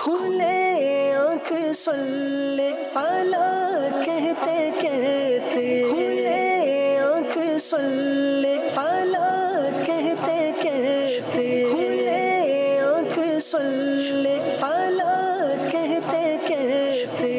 کھلے آنکھ صلی علی کہتے کہتے، کھلے آنکھ صلی علی کہتے کہتے، کھلے آنکھ صلی علی کہتے کہتے۔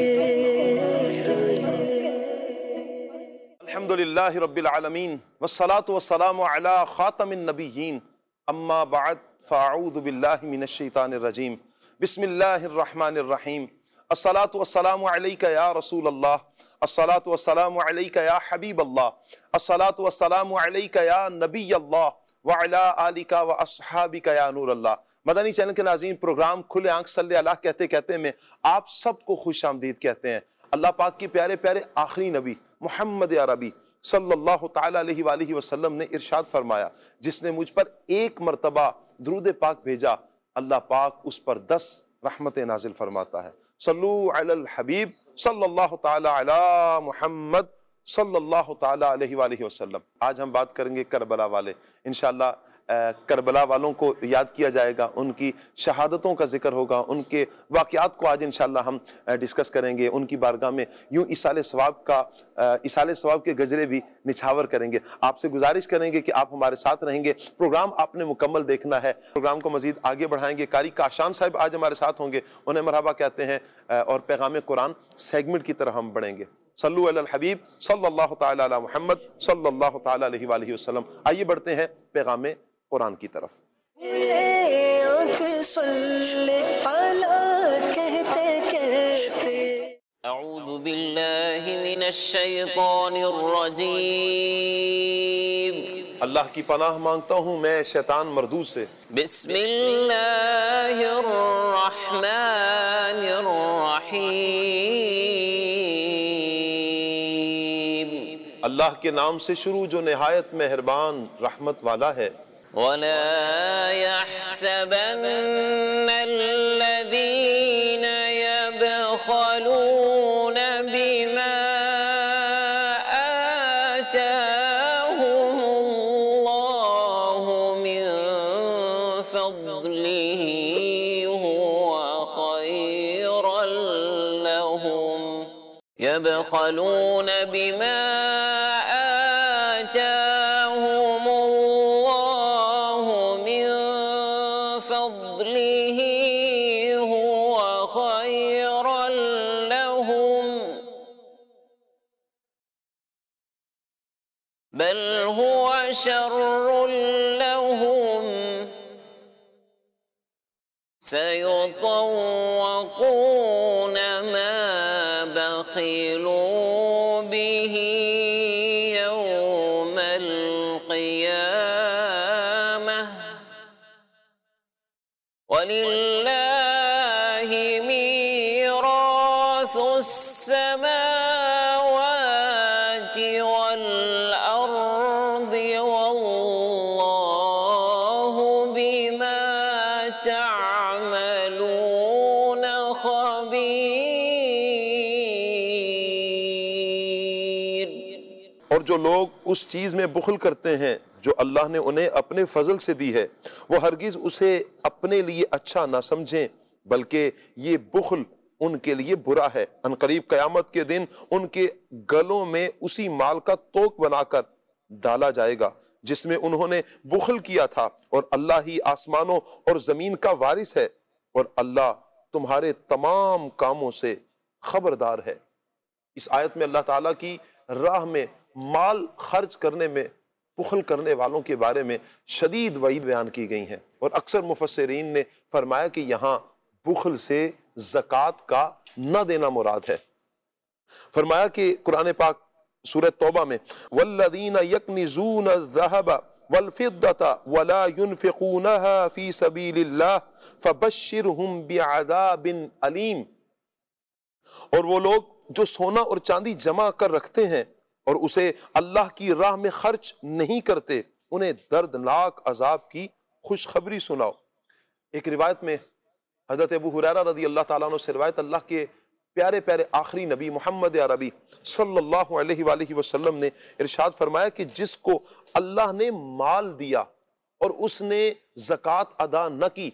الحمدللہ رب العالمین والصلاة والسلام علی خاتم النبیین، اما بعد فاعوذ باللہ من الشیطان الرجیم، بسم اللہ الرحمن الرحیم۔ الصلاة والسلام علیک یا رسول اللہ، الصلاة والسلام علیک یا حبیب اللہ، الصلاة والسلام علیک یا نبی اللہ وعلی آلک واصحابک یا نور اللہ۔ مدنی چینل کے ناظرین، پروگرام کھلے آنکھ صلی اللہ کہتے کہتے میں آپ سب کو خوش آمدید کہتے ہیں۔ اللہ پاک کے پیارے پیارے آخری نبی محمد عربی صلی اللہ تعالیٰ علیہ وآلہ وسلم نے ارشاد فرمایا، جس نے مجھ پر ایک مرتبہ درود پاک بھیجا، اللہ پاک اس پر 10 رحمتیں نازل فرماتا ہے۔ صلو علی الحبیب صلی اللہ تعالیٰ علی محمد صلی اللہ تعالیٰ علیہ وآلہ وسلم۔ آج ہم بات کریں گے کربلا والے، انشاءاللہ کربلا والوں کو یاد کیا جائے گا، ان کی شہادتوں کا ذکر ہوگا، ان کے واقعات کو آج انشاءاللہ ہم ڈسکس کریں گے، ان کی بارگاہ میں یوں ایصال ثواب کے گجرے بھی نچھاور کریں گے۔ آپ سے گزارش کریں گے کہ آپ ہمارے ساتھ رہیں گے، پروگرام آپ نے مکمل دیکھنا ہے۔ پروگرام کو مزید آگے بڑھائیں گے، قاری کاشان صاحب آج ہمارے ساتھ ہوں گے، انہیں مرحبا کہتے ہیں، اور پیغام قرآن سیگمنٹ کی طرح ہم بڑھیں گے۔ صلو علی الحبیب صلی اللہ تعالیٰ علی محمد صلی اللہ تعالیٰ علیہ وآلہ وسلم۔ آئیے بڑھتے ہیں پیغام قرآن کی طرف۔ اعوذ باللہ من الشیطان الرجیم۔ اللہ کی پناہ مانگتا ہوں میں شیطان مردود سے۔ بسم اللہ الرحمن الرحیم۔ اللہ کے نام سے شروع جو نہایت مہربان رحمت والا ہے۔ وَلَا يَحْسَبَنَّ الَّذِينَ يَبْخَلُونَ بِمَا آتَاهُمُ اللَّهُ مِن فَضْلِهِ هُوَ خَيْرًا لَّهُمْ يَبْخَلُونَ بِمَا بل هو شر لهم سيطوقون ما بخلوا به يوم القيامة ولله ميراث السماوات والأرض والله بما تعملون خبير۔ اور جو لوگ اس چیز میں بخل کرتے ہیں جو اللہ نے انہیں اپنے فضل سے دی ہے، وہ ہرگز اسے اپنے لیے اچھا نہ سمجھیں، بلکہ یہ بخل ان کے لیے برا ہے۔ عنقریب قیامت کے دن ان کے گلوں میں اسی مال کا توق بنا کر ڈالا جائے گا جس میں انہوں نے بخل کیا تھا، اور اللہ ہی آسمانوں اور زمین کا وارث ہے، اور اللہ تمہارے تمام کاموں سے خبردار ہے۔ اس آیت میں اللہ تعالیٰ کی راہ میں مال خرچ کرنے میں بخل کرنے والوں کے بارے میں شدید وعید بیان کی گئی ہیں، اور اکثر مفسرین نے فرمایا کہ یہاں بخل سے زکوٰۃ کا نہ دینا مراد ہے۔ فرمایا کہ قرآن پاک سورہ توبہ میں والذین یکنزون الذہب والفضة ولا ينفقونها في سبیل اللہ فبشرهم بعذاب علیم، اور وہ لوگ جو سونا اور چاندی جمع کر رکھتے ہیں اور اسے اللہ کی راہ میں خرچ نہیں کرتے، انہیں دردناک عذاب کی خوشخبری سناؤ۔ ایک روایت میں حضرت ابو ہریرہ رضی اللہ تعالیٰ عنہ سے روایت، اللہ کے پیارے پیارے آخری نبی محمد عربی صلی اللہ علیہ وآلہ وسلم نے ارشاد فرمایا کہ جس کو اللہ نے مال دیا اور اس نے زکوٰۃ ادا نہ کی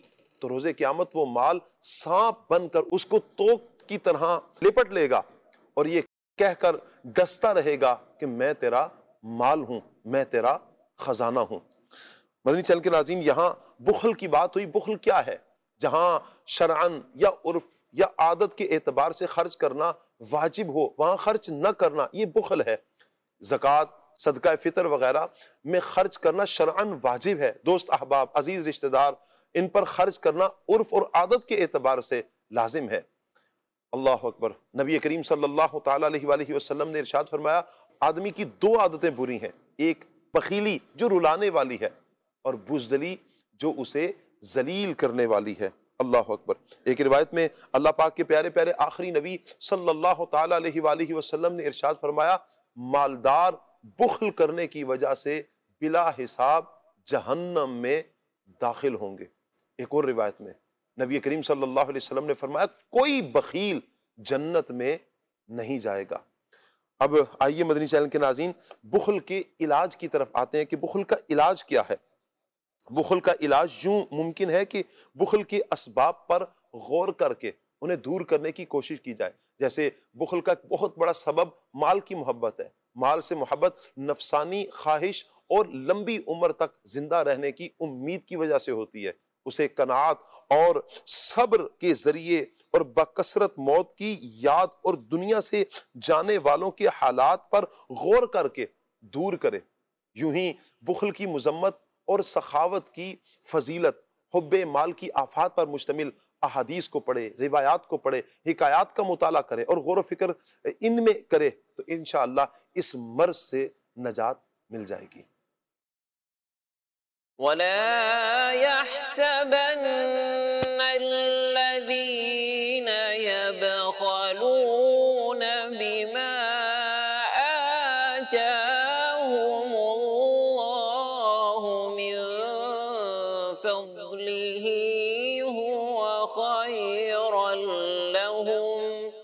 تو روز قیامت وہ مال سانپ بن کر اس کو توق کی طرح لپٹ لے گا اور یہ کہہ کر ڈستا رہے گا کہ میں تیرا مال ہوں، میں تیرا خزانہ ہوں۔ مدنی چینل کے ناظرین، یہاں بخل کی بات ہوئی۔ بخل کیا ہے؟ جہاں شرعن یا عرف یا عادت کے اعتبار سے خرچ کرنا واجب ہو وہاں خرچ نہ کرنا، یہ بخل ہے۔ زکوٰۃ، صدقہ فطر وغیرہ میں خرچ کرنا شرعن واجب ہے۔ دوست احباب، عزیز رشتہ دار، ان پر خرچ کرنا عرف اور عادت کے اعتبار سے لازم ہے۔ اللہ اکبر۔ نبی کریم صلی اللہ تعالیٰ علیہ وآلہ وسلم نے ارشاد فرمایا، آدمی کی دو عادتیں بری ہیں، ایک بخیلی جو رلانے والی ہے، اور بزدلی جو اسے ذلیل کرنے والی ہے۔ اللہ اکبر۔ ایک روایت میں اللہ پاک کے پیارے پیارے آخری نبی صلی اللہ تعالیٰ علیہ وآلہ وسلم نے ارشاد فرمایا، مالدار بخل کرنے کی وجہ سے بلا حساب جہنم میں داخل ہوں گے۔ ایک اور روایت میں نبی کریم صلی اللہ علیہ وسلم نے فرمایا، کوئی بخیل جنت میں نہیں جائے گا۔ اب آئیے مدنی چینل کے ناظرین، بخل کے علاج کی طرف آتے ہیں کہ بخل کا علاج کیا ہے۔ بخل کا علاج یوں ممکن ہے کہ بخل کے اسباب پر غور کر کے انہیں دور کرنے کی کوشش کی جائے۔ جیسے بخل کا ایک بہت بڑا سبب مال کی محبت ہے۔ مال سے محبت نفسانی خواہش اور لمبی عمر تک زندہ رہنے کی امید کی وجہ سے ہوتی ہے۔ اسے قناعت اور صبر کے ذریعے اور بکثرت موت کی یاد اور دنیا سے جانے والوں کے حالات پر غور کر کے دور کرے۔ یوں ہی بخل کی مذمت اور سخاوت کی فضیلت حب مال کی آفات پر مشتمل احادیث کو پڑھے، روایات کو پڑھے، حکایات کا مطالعہ کرے اور غور و فکر ان میں کرے تو انشاءاللہ اس مرض سے نجات مل جائے گی۔ وَلَا يَحْسَبَنَّ الَّذِينَ يَبْخَلُونَ بِمَا آتَاهُمُ اللَّهُ مِن فَضْلِهِ هُوَ خَيْرًا لَهُمْ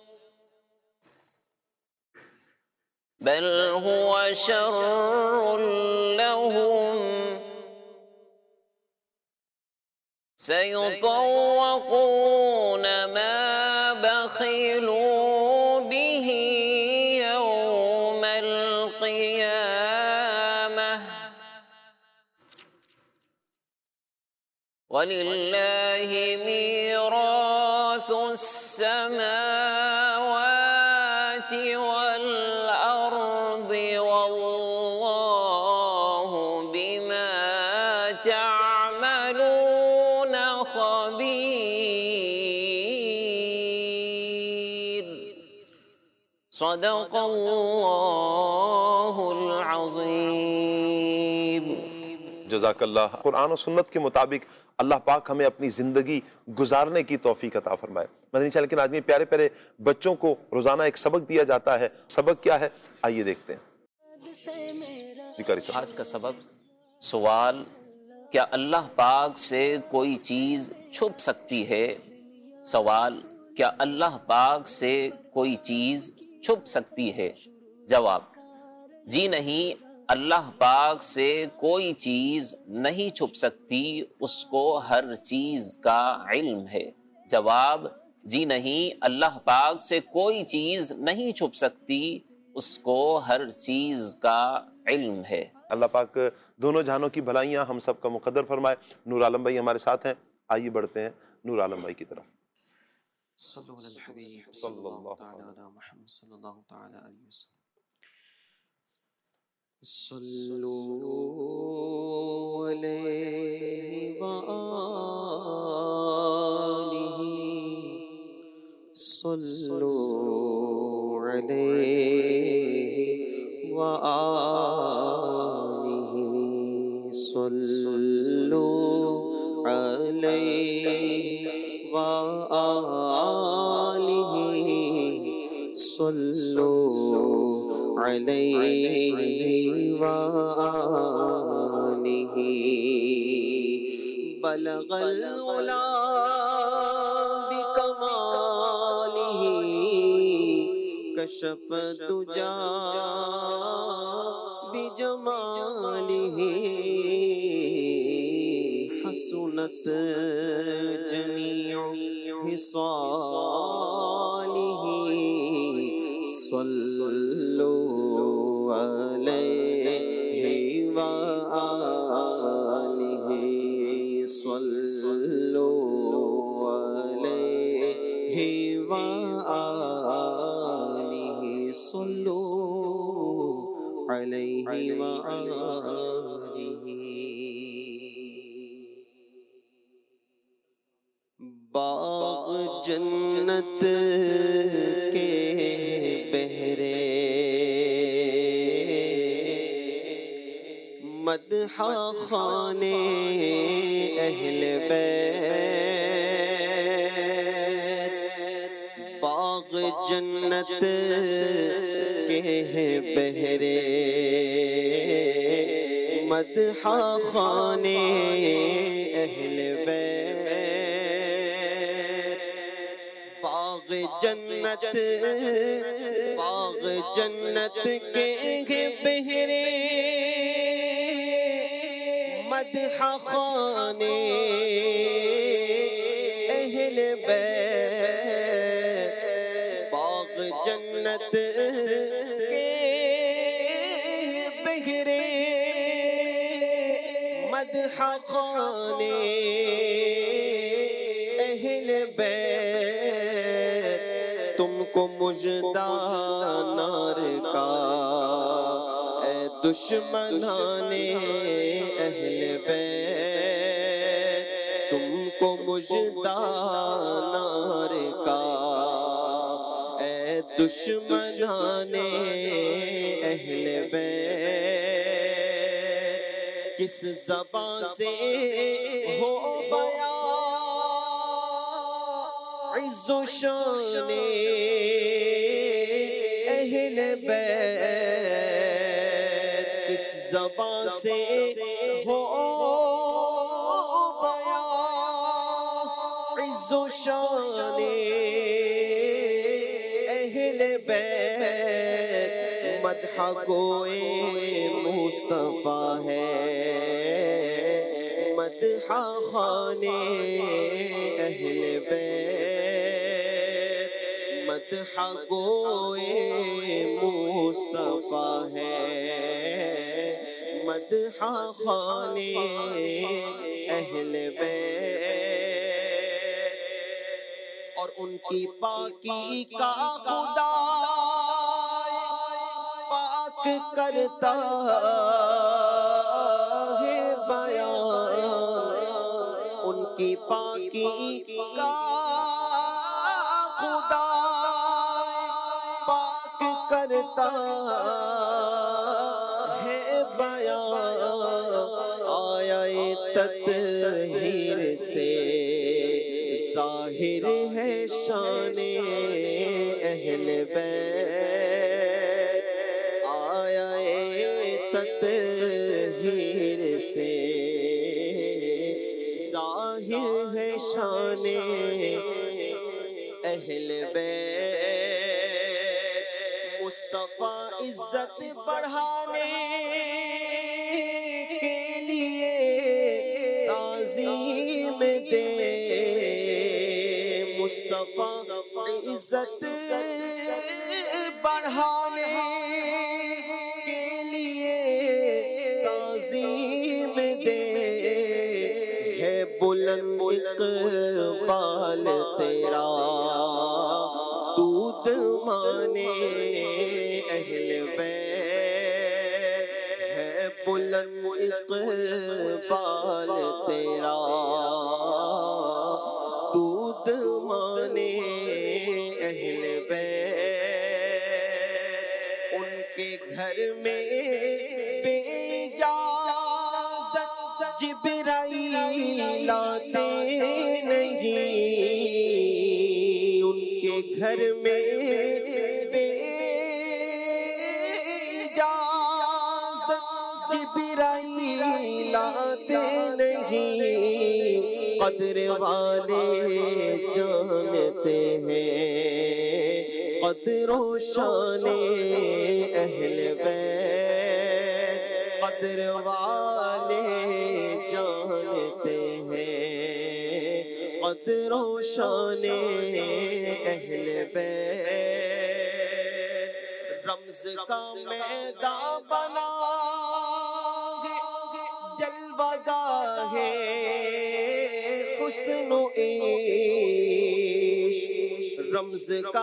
بَلْ هُوَ شَرٌّ لَهُمْ سَيُطَوَّقُونَ مَا بَخِلُوا بِهِ يَوْمَ الْقِيَامَةِ وَلِلَّهِ مِيرَاثُ السَّمَاوَاتِ وَالْأَرْضِ وَاللَّهُ بِمَا تَعْمَلُونَ خَبِيرٌ۔ صدق اللہ العظیم۔ جزاک اللہ۔ قرآن و سنت کے مطابق اللہ پاک ہمیں اپنی زندگی گزارنے کی توفیق عطا فرمائے۔ مدنی چینل کے ناظرین، پیارے پیارے بچوں کو روزانہ ایک سبق دیا جاتا ہے۔ سبق کیا ہے؟ آئیے دیکھتے ہیں۔ آج کا سبق، سوال، کیا اللہ پاک سے کوئی چیز چھپ سکتی ہے؟ سوال، کیا اللہ پاک سے کوئی چیز چھپ سکتی ہے؟ جواب، جی نہیں، اللہ پاک سے کوئی چیز نہیں چھپ سکتی، اس کو ہر چیز کا علم ہے۔ جواب، جی نہیں، اللہ پاک سے کوئی چیز نہیں چھپ سکتی، اس کو ہر چیز کا علم ہے۔ اللہ پاک دونوں جہانوں کی بھلائیاں ہم سب کا مقدر فرمائے۔ نور عالم بھائی ہمارے ساتھ ہیں، آئیے بڑھتے ہیں نور عالم بھائی کی طرف۔ صلو علی الحبیب صلی اللہ تعالی علی محمد صلی اللہ تعالی علیہ وسلم۔ صلو علیہ وآلہ، صلو علیہ وآلہ، صلو علیہ وآلہ، صلو علیہ وآلہ۔ بلغ العلا بکمالہ، کشف الدجا بجمالہ، سنت جمیع خصالہ صلو علیہ وآلہ صلو علیہ وآلہ صلو علیہ وآلہ۔ باغ جنت کے بہرے مدح خانے اہل بیت، باغ جنت کے بہرے مدح خانے اہل بیت، باغ جنت کے بہرے مدح خانے اہل بیت، باغ جنت کے بہرے مدح خانے اہل بیت، تم کو مژدہ نار کا اے دشمنان اہل بیت، تم کو مژدہ نار کا اے دشمنان اہل بیت، کس زبان سے ہو بیان عز و شان اہل بیت، کس زبان سے ہو بیان عز و شان اہل بیت، مدح گوئے مصطفیٰ ہے مدح خانے اہل بیت، مدح گوئے مصطفیٰ ہے مدح خانے اہل بیت، اور ان کی پاکی کا خدا پاک کرتا ہے بیان، ان کی پاکی کا خدا پاک کرتا ہے بیان، آیا تطہیر سے ظاہر ہے شان اہل بیت، آیا تطہیر سے ظاہر ہے شان اہل بیت، مصطفیٰ عزت بڑھانے کے لیے تعظیم دے، مصطفیٰ عزت بڑھانے کے لیے تعظیم دے، ہے بلند اقبال تیرا دودھ مانے اہل بیت، ہے بلند اقبال تیرا دودھ مانے اہل بیت، ان کے گھر میں بے اجازت جبرائیل آتے نہیں، ان کے گھر میں بے اجازت جبرائیل آتے نہیں، قدر والے جانتے ہیں قدر و شان اہل بیت، قدر والے جانتے ہیں عصمت روشان اہل بیت، رمز کا میدان بنا جلوہ گاہ حسن و عشق، رمز کا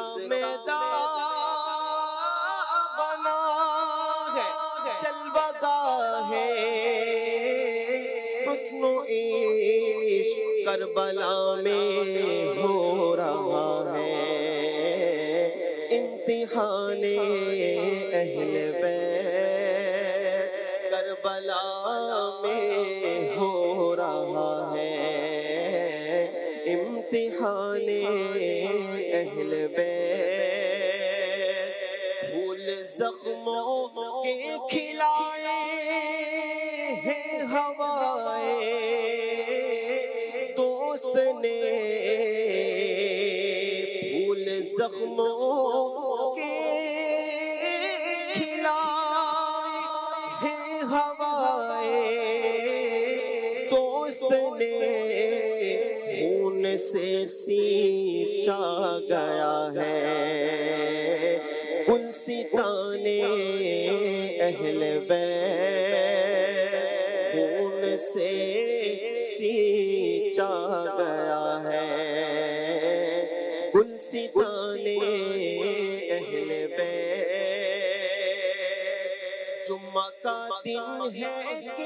میدان بنا ہے جلوہ گاہ حسن و عشق، کربلا میں ہو رہا ہے امتحان اہل بیت، کربلا میں ہو رہا ہے امتحان اہل بیت، پھول زخموں کے کھلائے ہیں ہوائیں دوست نے، پھول زخموں کے کھلائے ہیں ہوائیں دوست نے، خون سے سینچا گیا ہے گلستان اہل بیت، خون سے سینچا گیا ہے گلستان اہل بیت، جمعہ کا دن ہے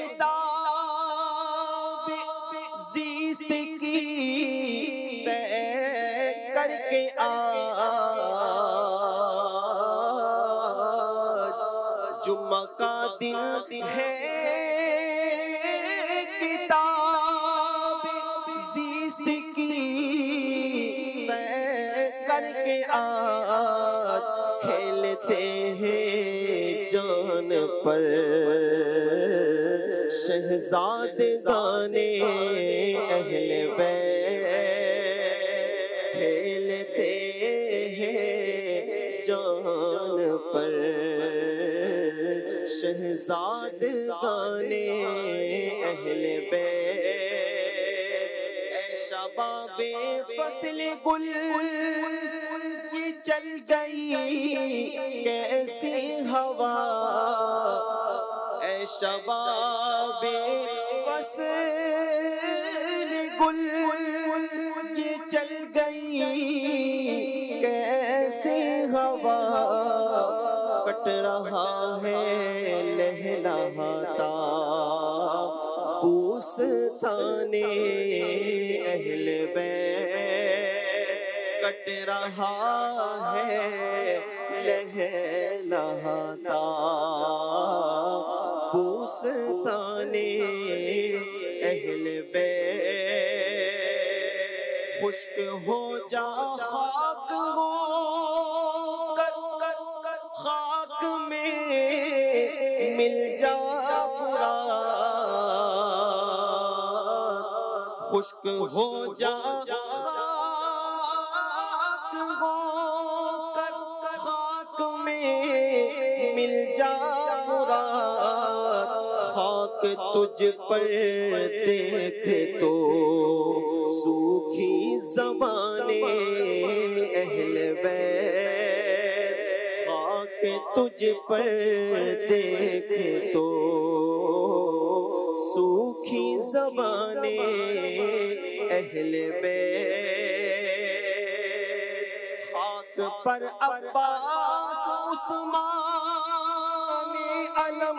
کتاب زیست کی طے کر کے آج، جمعہ کا دن ہے کتاب زیست کی طے کر کے آج، کھیلتے ہیں جان پر شہزادگان اہل بیت، کھیلتے ہیں جان پر شہزادگان اہل بیت، اے شباب فصل گل یہ چل گئی کیسی ہوا، اے شباب فصل گل یہ چل گئی کیسی ہوا، کٹ رہا ہے لہلاتا بوستان اہل بیت، کٹ رہا ہے لہلاتا بوستان اہل بیت، خشک ہو جا خاک ہو خاک میں مل جا فرات، خشک ہو جا خاک ہو خاک میں مل جا فرات، خاک تجھ پر دیکھ تو سوکھی زبان اہل بیت، خاک تجھ پر دیکھ تو سوکھی زبان اہل بیت، خاک پر عباس عثمان علم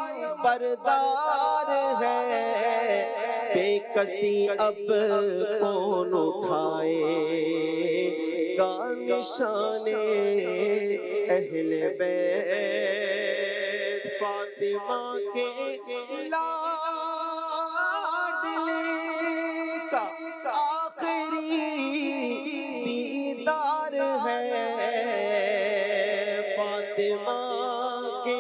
بردار ہے، بے کسی اب کون اٹھائے گا نشان اہل بیت، فاطمہ کے لاڈلے کا آخری دیدار ہے، فاطمہ کے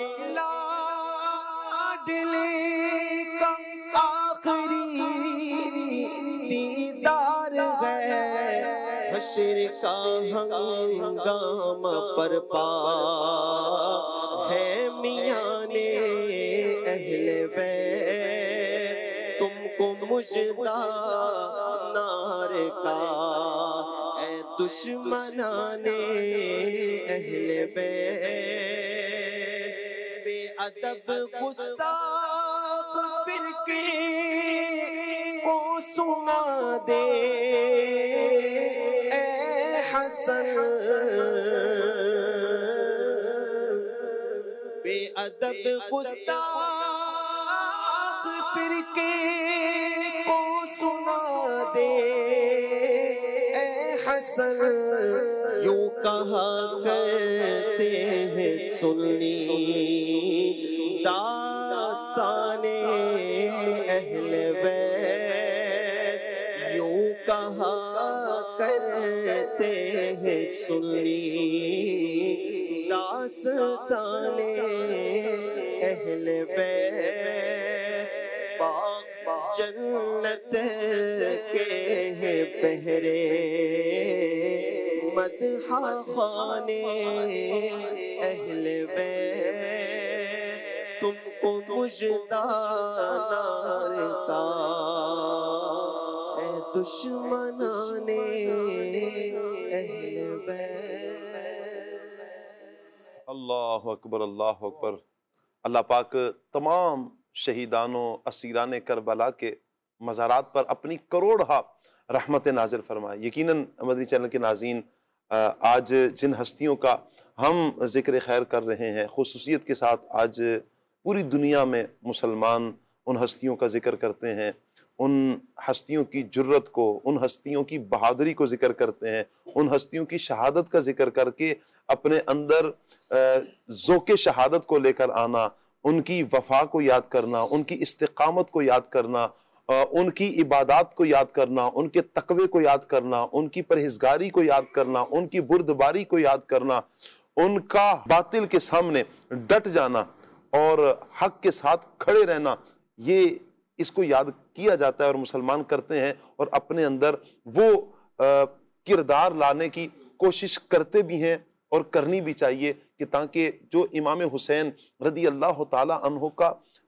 لاڈلے کا آخری دیدار ہے، حشر کا ہنگام برپا ہے میان اہل بیت، تم کو مژدہ نعرے کا اے دشمنان اہل بیت، بے ادب گستاخ فرقے کو سنا دے اے حسن، بے ادب گستاخ فرقے کو سنا دے اے حسن، یوں کہا کرتے ہیں سنی داستان اہل بیت، یوں کہا کرتے ہیں سنی داستان اہل بیت، باغ جنت کے ہیں پہرے مدح خانے اہل بیت، تم کو مژدہ نار کا اے دشمنان اہل بیت۔ اللہ اکبر، اللہ اکبر۔ اللہ پاک تمام شہیدان و اسیران کربلا کے مزارات پر اپنی کروڑہا رحمت نازل فرمائے۔ یقیناً مدنی چینل کے ناظرین، آج جن ہستیوں کا ہم ذکر خیر کر رہے ہیں، خصوصیت کے ساتھ آج پوری دنیا میں مسلمان ان ہستیوں کا ذکر کرتے ہیں، ان ہستیوں کی جرت کو، ان ہستیوں کی بہادری کو ذکر کرتے ہیں، ان ہستیوں کی شہادت کا ذکر کر کے اپنے اندر ذوق شہادت کو لے کر آنا، ان کی وفا کو یاد کرنا، ان کی استقامت کو یاد کرنا، ان کی عبادات کو یاد کرنا، ان کے تقوی کو یاد کرنا، ان کی پرہیزگاری کو یاد کرنا، ان کی بردباری کو یاد کرنا، ان کا باطل کے سامنے ڈٹ جانا اور حق کے ساتھ کھڑے رہنا، یہ اس کو یاد کیا جاتا ہے اور مسلمان کرتے ہیں، اور اپنے اندر وہ کردار لانے کی کوشش کرتے بھی ہیں اور کرنی بھی چاہیے، کہ تاکہ جو امام حسین رضی اللہ تعالی عنہ کا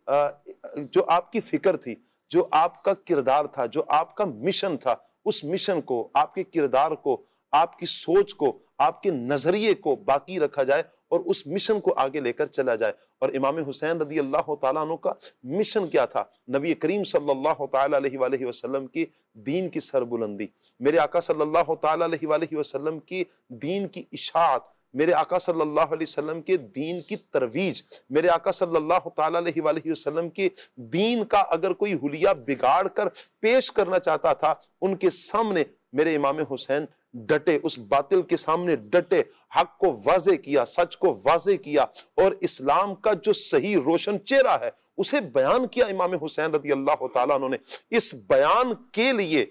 جو آپ کی فکر تھی، جو آپ کا کردار تھا، جو آپ کا مشن تھا، اس مشن کو، آپ کے کردار کو، آپ کی سوچ کو، آپ کے نظریے کو باقی رکھا جائے اور اس مشن کو آگے لے کر چلا جائے۔ اور امام حسین رضی اللہ تعالیٰ عنہ کا مشن کیا تھا؟ نبی کریم صلی اللہ تعالیٰ علیہ وآلہ وسلم کی دین کی سربلندی، میرے آقا صلی اللہ تعالیٰ علیہ وآلہ وسلم کی دین کی اشاعت، میرے آقا صلی اللہ علیہ وسلم کے دین کی ترویج، میرے آقا صلی اللہ تعالیٰ علیہ وآلہ وسلم کے دین کا اگر کوئی حلیہ بگاڑ کر پیش کرنا چاہتا تھا، ان کے سامنے میرے امام حسین ڈٹے، اس باطل کے سامنے ڈٹے، حق کو واضح کیا، سچ کو واضح کیا، اور اسلام کا جو صحیح روشن چہرہ ہے اسے بیان کیا امام حسین رضی اللہ تعالیٰ عنہ نے۔ اس بیان کے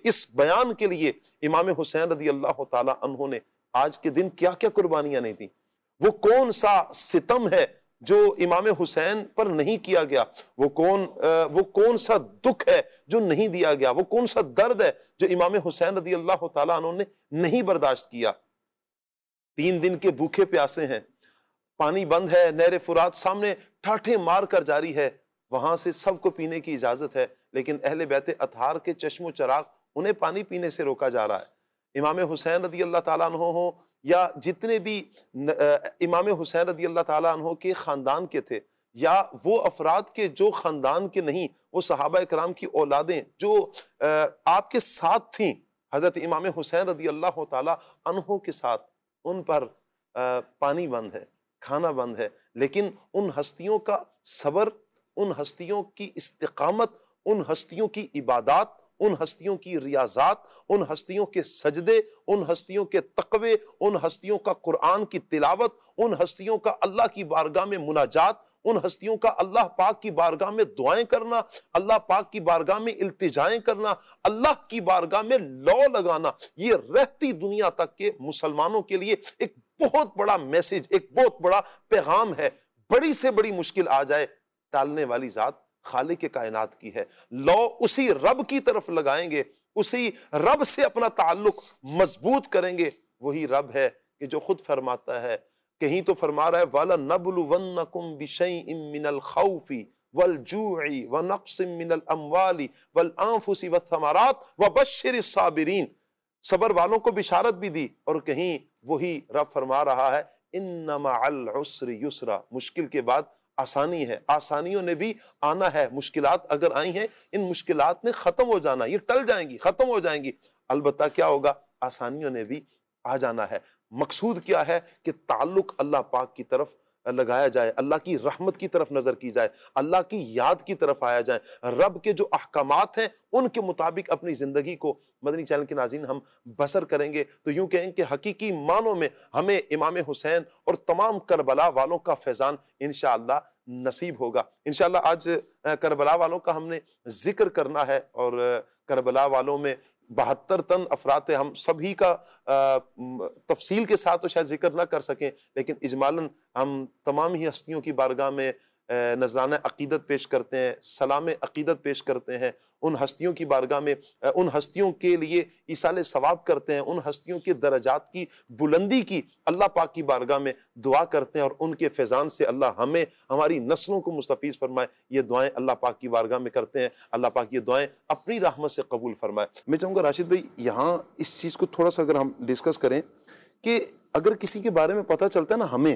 لیے امام حسین رضی اللہ تعالیٰ عنہ نے آج کے دن کیا کیا قربانیاں نہیں تھیں؟ وہ کون سا ستم ہے جو امام حسین پر نہیں کیا گیا؟ وہ کون سا دکھ ہے جو نہیں دیا گیا؟ وہ کون سا درد ہے جو امام حسین رضی اللہ تعالیٰ عنہ نے نہیں برداشت کیا؟ 3 دن کے بھوکے پیاسے ہیں، پانی بند ہے، نہر فرات سامنے ٹھاٹھے مار کر جاری ہے، وہاں سے سب کو پینے کی اجازت ہے، لیکن اہل بیت اطہار کے چشم و چراغ انہیں پانی پینے سے روکا جا رہا ہے۔ امام حسین رضی اللہ تعالیٰ عنہ ہو یا جتنے بھی امام حسین رضی اللہ تعالیٰ عنہ کے خاندان کے تھے، یا وہ افراد کے جو خاندان کے نہیں، وہ صحابہ اکرام کی اولادیں جو آپ کے ساتھ تھیں حضرت امام حسین رضی اللہ تعالیٰ عنہ کے ساتھ، ان پر پانی بند ہے، کھانا بند ہے، لیکن ان ہستیوں کا صبر، ان ہستیوں کی استقامت، ان ہستیوں کی عبادات، ان ہستیوں کی ریاضات، ان ہستیوں کے سجدے، ان ہستیوں کے تقوی، ان ہستیوں کا قرآن کی تلاوت، ان ہستیوں کا اللہ کی بارگاہ میں مناجات، ان ہستیوں کا اللہ پاک کی بارگاہ میں دعائیں کرنا، اللہ پاک کی بارگاہ میں التجائیں کرنا، اللہ کی بارگاہ میں لو لگانا، یہ رہتی دنیا تک کے مسلمانوں کے لیے ایک بہت بڑا میسج، ایک بہت بڑا پیغام ہے۔ بڑی سے بڑی مشکل آ جائے، ٹالنے والی ذات خالق کائنات کی ہے، لو اسی رب کی طرف لگائیں گے، اسی رب سے اپنا تعلق مضبوط کریں گے۔ وہی رب ہے کہ جو خود فرماتا ہے، کہیں تو فرما رہا ہے وَلَنَبْلُوَنَّكُمْ بِشَيْءٍ مِّنَ الْخَوْفِ وَالْجُوعِ وَنَقْصٍ مِّنَ الْأَمْوَالِ وَالْأَنفُسِ وَالثَّمَرَاتِ وَبَشِّرِ الصَّابِرِينَ۔ صبر والوں کو بشارت بھی دی، اور کہیں وہی رب فرما رہا ہے ان مع العسر یسرا، مشکل کے بعد آسانی ہے، آسانیوں نے بھی آنا ہے، مشکلات اگر آئی ہیں ان مشکلات نے ختم ہو جانا، یہ ٹل جائیں گی، ختم ہو جائیں گی، البتہ کیا ہوگا، آسانیوں نے بھی آ جانا ہے۔ مقصود کیا ہے کہ تعلق اللہ پاک کی طرف لگایا جائے، اللہ کی رحمت کی طرف نظر کی جائے، اللہ کی یاد کی طرف آیا جائے، رب کے جو احکامات ہیں ان کے مطابق اپنی زندگی کو مدنی چینل کے ناظرین ہم بسر کریں گے تو یوں کہیں کہ حقیقی معنوں میں ہمیں امام حسین اور تمام کربلا والوں کا فیضان انشاءاللہ نصیب ہوگا۔ انشاءاللہ آج کربلا والوں کا ہم نے ذکر کرنا ہے، اور کربلا والوں میں 72 تن افراد ہیں، ہم سبھی کا تفصیل کے ساتھ تو شاید ذکر نہ کر سکیں، لیکن اجمالاً ہم تمام ہی ہستیوں کی بارگاہ میں نذرانہ عقیدت پیش کرتے ہیں، سلام عقیدت پیش کرتے ہیں، ان ہستیوں کی بارگاہ میں ان ہستیوں کے لیے ایصال ثواب کرتے ہیں، ان ہستیوں کے درجات کی بلندی کی اللہ پاک کی بارگاہ میں دعا کرتے ہیں، اور ان کے فیضان سے اللہ ہمیں ہماری نسلوں کو مستفیض فرمائے، یہ دعائیں اللہ پاک کی بارگاہ میں کرتے ہیں، اللہ پاک یہ دعائیں اپنی رحمت سے قبول فرمائے۔ میں چاہوں گا راشد بھائی یہاں اس چیز کو تھوڑا سا اگر ہم ڈسکس کریں کہ اگر کسی کے بارے میں پتہ چلتا ہے نا ہمیں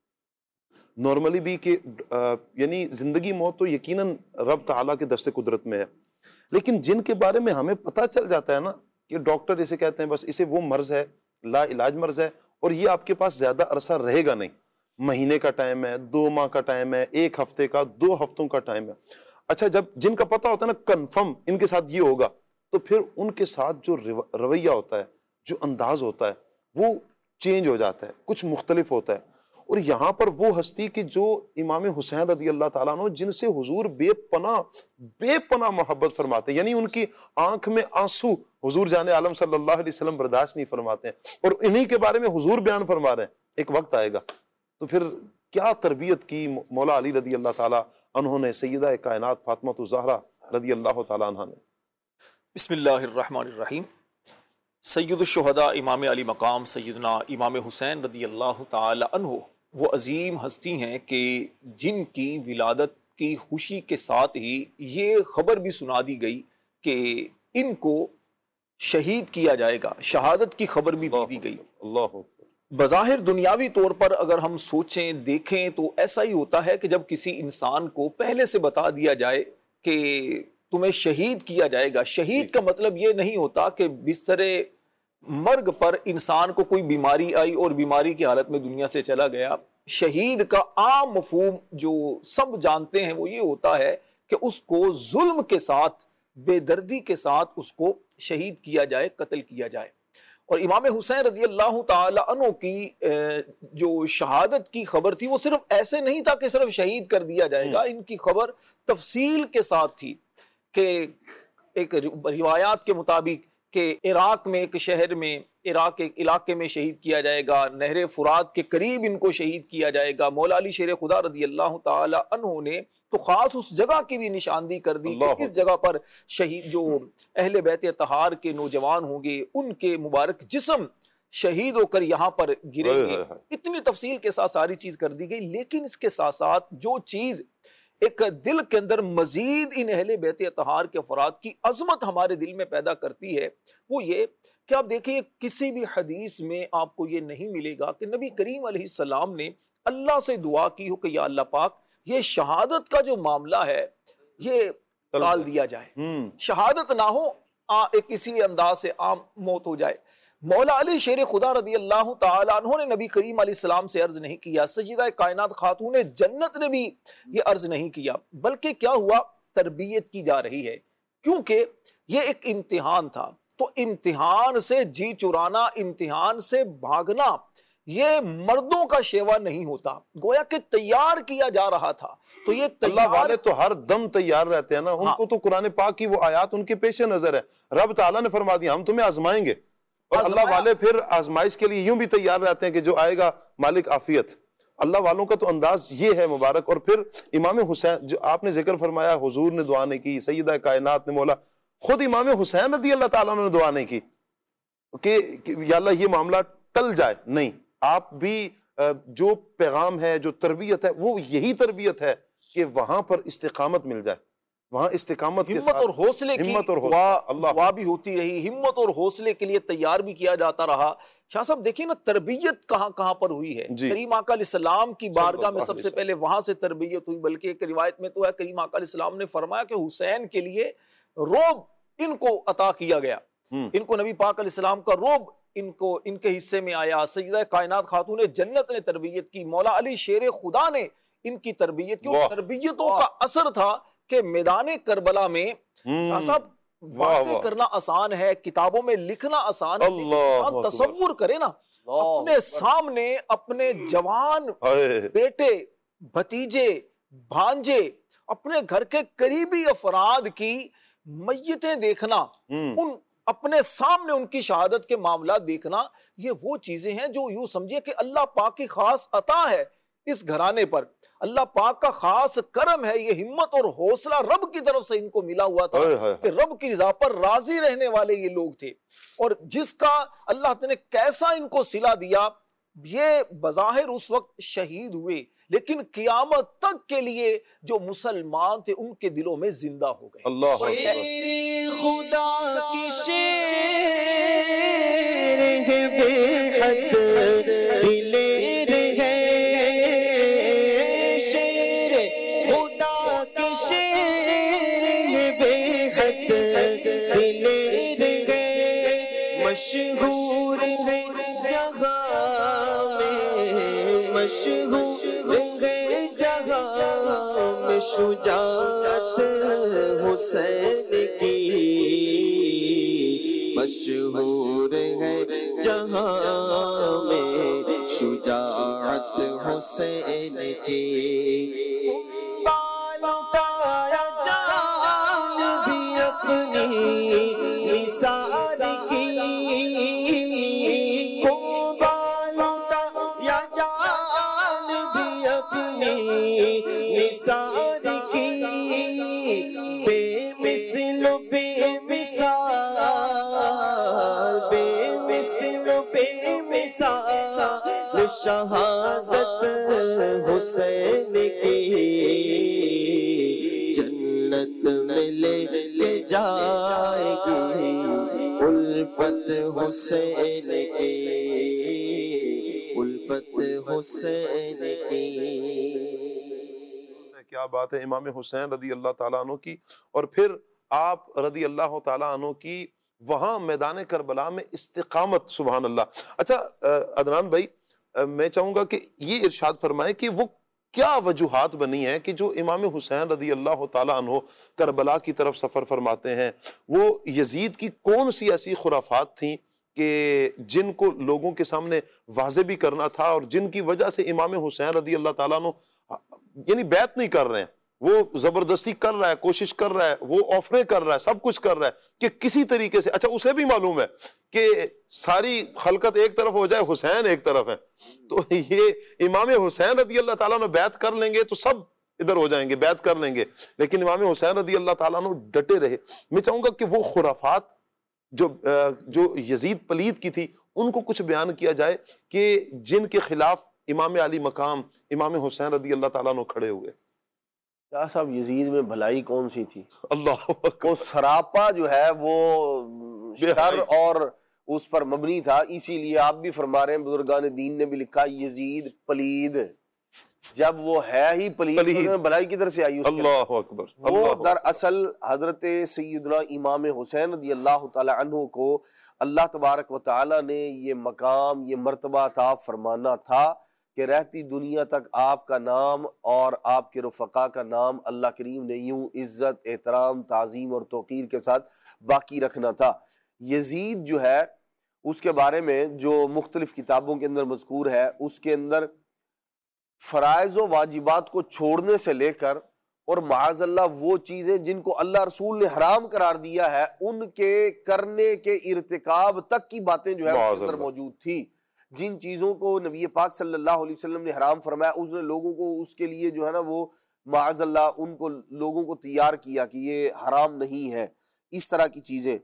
نارملی بھی کہ یعنی زندگی موت تو یقیناً رب تعالیٰ کے دست قدرت میں ہے، لیکن جن کے بارے میں ہمیں پتہ چل جاتا ہے نا کہ ڈاکٹر اسے کہتے ہیں بس اسے وہ مرض ہے، لا علاج مرض ہے، اور یہ آپ کے پاس زیادہ عرصہ رہے گا نہیں، مہینے کا ٹائم ہے، 2 ماہ کا ٹائم ہے، 1 ہفتے کا، 2 ہفتوں کا ٹائم ہے۔ اچھا جب جن کا پتہ ہوتا ہے نا کنفرم ان کے ساتھ یہ ہوگا، تو پھر ان کے ساتھ جو رویہ ہوتا ہے، جو انداز ہوتا ہے وہ چینج ہو جاتا ہے، کچھ مختلف ہوتا ہے۔ اور یہاں پر وہ ہستی کہ جو امام حسین رضی اللہ تعالیٰ عنہ جن سے حضور بے پناہ محبت فرماتے ہیں، یعنی ان کی آنکھ میں آنسو حضور جان عالم صلی اللہ علیہ وسلم برداشت نہیں فرماتے ہیں، اور انہی کے بارے میں حضور بیان فرما رہے ہیں، ایک وقت آئے گا تو پھر کیا تربیت کی مولا علی رضی اللہ تعالیٰ عنہ نے، سیدہ کائنات فاطمہ الزہرا رضی اللہ تعالیٰ عنہ نے۔ بسم اللہ الرحمن الرحیم۔ سید الشہداء امام علی مقام سیدنا امام حسین رضی اللہ تعالی عنہ وہ عظیم ہستی ہیں کہ جن کی ولادت کی خوشی کے ساتھ ہی یہ خبر بھی سنا دی گئی کہ ان کو شہید کیا جائے گا، شہادت کی خبر بھی دے دی گئی۔ اللہ بظاہر دنیاوی طور پر اگر ہم سوچیں دیکھیں تو ایسا ہی ہوتا ہے کہ جب کسی انسان کو پہلے سے بتا دیا جائے کہ تمہیں شہید کیا جائے گا، شہید کا مطلب یہ نہیں ہوتا کہ بستر مرگ پر انسان کو کوئی بیماری آئی اور بیماری کی حالت میں دنیا سے چلا گیا۔ شہید کا عام مفہوم جو سب جانتے ہیں وہ یہ ہوتا ہے کہ اس کو ظلم کے ساتھ، بے دردی کے ساتھ اس کو شہید کیا جائے، قتل کیا جائے۔ اور امام حسین رضی اللہ تعالی عنہ کی جو شہادت کی خبر تھی وہ صرف ایسے نہیں تھا کہ صرف شہید کر دیا جائے گا، ان کی خبر تفصیل کے ساتھ تھی کہ ایک روایات کے مطابق کہ عراق میں ایک شہر میں، عراق ایک علاقے میں شہید کیا جائے گا، نہر فرات کے قریب ان کو شہید کیا جائے گا۔ مولا علی شیر خدا رضی اللہ تعالی عنہ نے تو خاص اس جگہ کی بھی نشاندہی کر دی کہ اس جگہ پر شہید جو اہل بیت طہار کے نوجوان ہوں گے ان کے مبارک جسم شہید ہو کر یہاں پر گریں گے۔ اتنی تفصیل کے ساتھ ساری چیز کر دی گئی، لیکن اس کے ساتھ ساتھ جو چیز ایک دل کے اندر مزید ان اہل بیت طہار کے افراد کی عظمت ہمارے دل میں پیدا کرتی ہے وہ یہ کہ آپ دیکھیں کسی بھی حدیث میں آپ کو یہ نہیں ملے گا کہ نبی کریم علیہ السلام نے اللہ سے دعا کی ہو کہ یا اللہ پاک یہ شہادت کا جو معاملہ ہے یہ ٹال دیا جائے، شہادت نہ ہو، ایک اسی انداز سے عام موت ہو جائے۔ مولا علی شیر خدا رضی اللہ تعالی عنہ نے نبی کریم علیہ السلام سے عرض نہیں کیا، سیدہ کائنات خاتون جنت نے بھی یہ عرض نہیں کیا، بلکہ کیا ہوا، تربیت کی جا رہی ہے، کیونکہ یہ ایک امتحان تھا، تو امتحان سے جی چرانا، امتحان سے بھاگنا یہ مردوں کا شیوا نہیں ہوتا، گویا کہ تیار کیا جا رہا تھا۔ تو یہ اللہ والے تو ہر دم تیار رہتے ہیں نا، ان کو تو قرآن پاک کی وہ آیات ان کے پیش نظر ہے، رب تعالیٰ نے فرما دیا ہم تمہیں آزمائیں گے، اور اللہ والے پھر آزمائش کے لیے یوں بھی تیار رہتے ہیں کہ جو آئے گا مالک عافیت۔ اللہ والوں کا تو انداز یہ ہے مبارک۔ اور پھر امام حسین جو آپ نے ذکر فرمایا، حضور نے دعا نہیں کی، سیدہ کائنات نے، مولا خود امام حسین رضی اللہ تعالیٰ نے دعا نہیں کی کہ یا اللہ یہ معاملہ ٹل جائے، نہیں، آپ بھی جو پیغام ہے، جو تربیت ہے، وہ یہی تربیت ہے کہ وہاں پر استقامت مل جائے، وہاں استقامت کے ہمت ساتھ اور حوصلے کی ہمت اور حوصلہ، اللہ دعا بھی ہوتی رہی، ہمت اور حوصلے کے لیے تیار بھی کیا جاتا رہا۔ شاہ صاحب دیکھیں نا تربیت کہاں کہاں پر ہوئی ہے۔ جی۔ کریم آقا علیہ السلام کی بارگاہ میں اللہ سب علیہ سے وسلم۔ پہلے وہاں سے تربیت ہوئی، بلکہ ایک روایت میں تو ہے کریم آقا علیہ السلام نے فرمایا کہ حسین کے لیے روب ان کو عطا کیا گیا، ان کو نبی پاک علیہ السلام کا روب ان کے حصے میں آیا۔ سیدہ کائنات خاتون جنت نے تربیت کی، مولا علی شیر خدا نے ان کی تربیت کی، اور تربیتوں کا اثر تھا کہ میدان کربلا میں شاہ صاحب باتیں کرنا آسان ہے، کتابوں میں لکھنا آسان ہے، لیکن تصور کرے نا اپنے سامنے اپنے جوان بیٹے، بھتیجے، بھانجے، اپنے گھر کے قریبی افراد کی میتیں دیکھنا، ان اپنے سامنے ان کی شہادت کے معاملات دیکھنا، یہ وہ چیزیں ہیں جو یوں سمجھے کہ اللہ پاک کی خاص عطا ہے اس گھرانے پر، اللہ پاک کا خاص کرم ہے۔ یہ ہمت اور حوصلہ رب کی طرف سے ان کو ملا ہوا تھا کہ رب کی رضا پر راضی رہنے والے یہ لوگ تھے، اور جس کا اللہ تعالیٰ نے کیسا ان کو صلہ دیا۔ یہ بظاہر اس وقت شہید ہوئے، لیکن قیامت تک کے لیے جو مسلمان تھے ان کے دلوں میں زندہ ہو گئے۔ اللہ شیر خدا کی شیر ہے، بے حد دلیر ہے، شیر خدا کی شیر ہے، بے حد دلیر ہے، مشہور ہے جہاں میں، مشہور ہے جہاں میں شجاعت حسین کی، مشہور ہے جہاں میں شجاعت حسین کی، بال اٹھایا جان بھی اپنی نثار کی، بال اٹھایا جان بھی اپنی نثار کی، بے مثل بے مثال، بے مثل بے مثال شہادت حسین کی، جنت میں لے کے جائے گی الفت حسین کی، الفت حسین کی۔ کیا بات ہے امام حسین رضی اللہ تعالیٰ عنہ کی، اور پھر آپ رضی اللہ تعالیٰ عنہ کی وہاں میدان کربلا میں استقامت، سبحان اللہ۔ اچھا عدنان بھائی، میں چاہوں گا کہ یہ ارشاد فرمائے کہ وہ کیا وجوہات بنی ہیں کہ جو امام حسین رضی اللہ تعالیٰ عنہ کربلا کی طرف سفر فرماتے ہیں، وہ یزید کی کون سی ایسی خرافات تھیں کہ جن کو لوگوں کے سامنے واضح بھی کرنا تھا، اور جن کی وجہ سے امام حسین رضی اللہ تعالیٰ عنہ یعنی بیعت نہیں کر رہے ہیں، وہ زبردستی کر رہا ہے، کوشش کر رہا ہے، وہ آفریں کر رہا ہے، سب کچھ کر رہا ہے کہ کسی طریقے سے، اچھا اسے بھی معلوم ہے کہ ساری خلقت ایک طرف ہو جائے، حسین ایک طرف ہے، تو یہ امام حسین رضی اللہ تعالیٰ عنہ بیعت کر لیں گے تو سب ادھر ہو جائیں گے، بیعت کر لیں گے، لیکن امام حسین رضی اللہ تعالیٰ عنہ ڈٹے رہے۔ میں چاہوں گا کہ وہ خرافات جو یزید پلید کی تھی ان کو کچھ بیان کیا جائے کہ جن کے خلاف امام علی مقام امام حسین رضی اللہ تعالیٰ عنہ کھڑے ہوئے۔ کیا صاحب یزید میں بھلائی کون سی تھی؟ اللہ وہ سراپا جو ہے وہ شر اور اس پر مبنی تھا، اسی لیے آپ بھی فرما رہے ہیں، بزرگان دین نے بھی لکھا یزید پلید، جب وہ ہے ہی پلید بھلائی کدھر سے آئی؟ اللہ اکبر۔ وہ دراصل حضرت سیدنا امام حسین رضی اللہ تعالی عنہ کو اللہ تبارک و تعالی نے یہ مقام، یہ مرتبہ عطا فرمانا تھا کہ رہتی دنیا تک آپ کا نام اور آپ کے رفقا کا نام اللہ کریم نے یوں عزت، احترام، تعظیم اور توقیر کے ساتھ باقی رکھنا تھا۔ یزید جو ہے اس کے بارے میں جو مختلف کتابوں کے اندر مذکور ہے، اس کے اندر فرائض و واجبات کو چھوڑنے سے لے کر اور معاذ اللہ وہ چیزیں جن کو اللہ رسول نے حرام قرار دیا ہے ان کے کرنے کے ارتکاب تک کی باتیں جو ہے اس کے اندر موجود تھی۔ جن چیزوں کو نبی پاک صلی اللہ علیہ وسلم نے حرام فرمایا، اس نے لوگوں کو اس کے لیے جو ہے نا وہ معاذ اللہ ان کو لوگوں کو تیار کیا کہ یہ حرام نہیں ہے، اس طرح کی چیزیں۔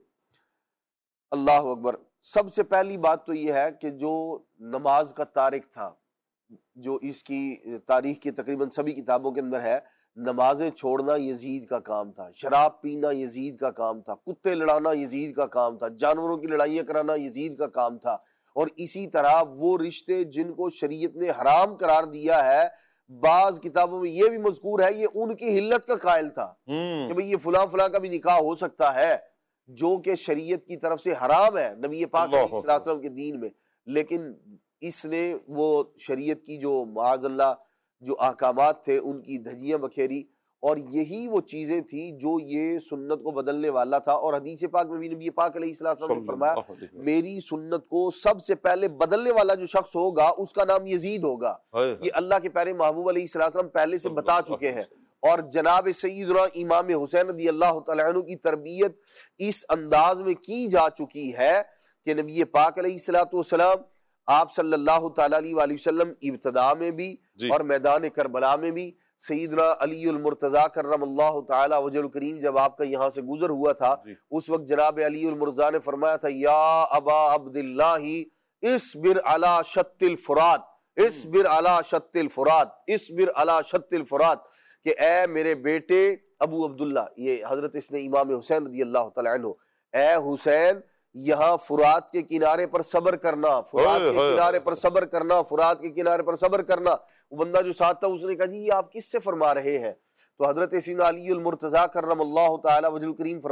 اللہ اکبر۔ سب سے پہلی بات تو یہ ہے کہ جو نماز کا تارک تھا، جو اس کی تاریخ کی تقریباً سبھی کتابوں کے اندر ہے، نمازیں چھوڑنا یزید کا کام تھا، شراب پینا یزید کا کام تھا، کتے لڑانا یزید کا کام تھا، جانوروں کی لڑائیاں کرانا یزید کا کام تھا، اور اسی طرح وہ رشتے جن کو شریعت نے حرام قرار دیا ہے، بعض کتابوں میں یہ بھی مذکور ہے یہ ان کی حلت کا قائل تھا کہ بھئی یہ فلاں فلاں کا بھی نکاح ہو سکتا ہے جو کہ شریعت کی طرف سے حرام ہے نبی پاک علیہ السلام کے دین میں، لیکن اس نے وہ شریعت کی جو معاذ اللہ جو احکامات تھے ان کی دھجیاں بکھیری، اور یہی وہ چیزیں تھیں جو یہ سنت کو بدلنے والا تھا۔ اور حدیث پاک میں بھی نبی پاک علیہ السلام نے فرمایا میری سنت کو سب سے پہلے بدلنے والا جو شخص ہوگا اس کا نام یزید ہوگا۔ یہ اللہ کے پیارے محبوب علیہ السلام پہلے سے بتا چکے ہیں، اور جناب سیدنا امام حسین رضی اللہ تعالیٰ عنہ کی تربیت اس انداز میں کی جا چکی ہے کہ نبی پاک علیہ السلام آپ صلی اللہ تعالیٰ علیہ وآلہ وسلم ابتدا میں بھی اور میدان کربلا میں بھی، سیدنا علی المرتضیٰ کرم اللہ تعالیٰ وجہ الکریم جب آپ کا یہاں سے گزر ہوا تھا اس وقت جناب علی المرتضیٰ نے فرمایا تھا یا ابا عبداللہ اصبر علی شط الفرات، اصبر علی شط الفرات، اصبر علی شط الفرات، کہ اے میرے بیٹے ابو عبداللہ، یہ حضرت اس نے امام حسین رضی اللہ تعالیٰ عنہ، اے حسین یہاں فرات کے کنارے پر صبر کرنا، فرات کے کنارے پر صبر کرنا، فرات کے کنارے پر صبر کرنا۔ وہ بندہ جو ساتھ تھا اس نے کہا جی یہ آپ کس سے فرما رہے ہیں؟ تو حضرت سیدنا علی المرتضیٰ کرم اللہ تعالیٰ وجہ الکریم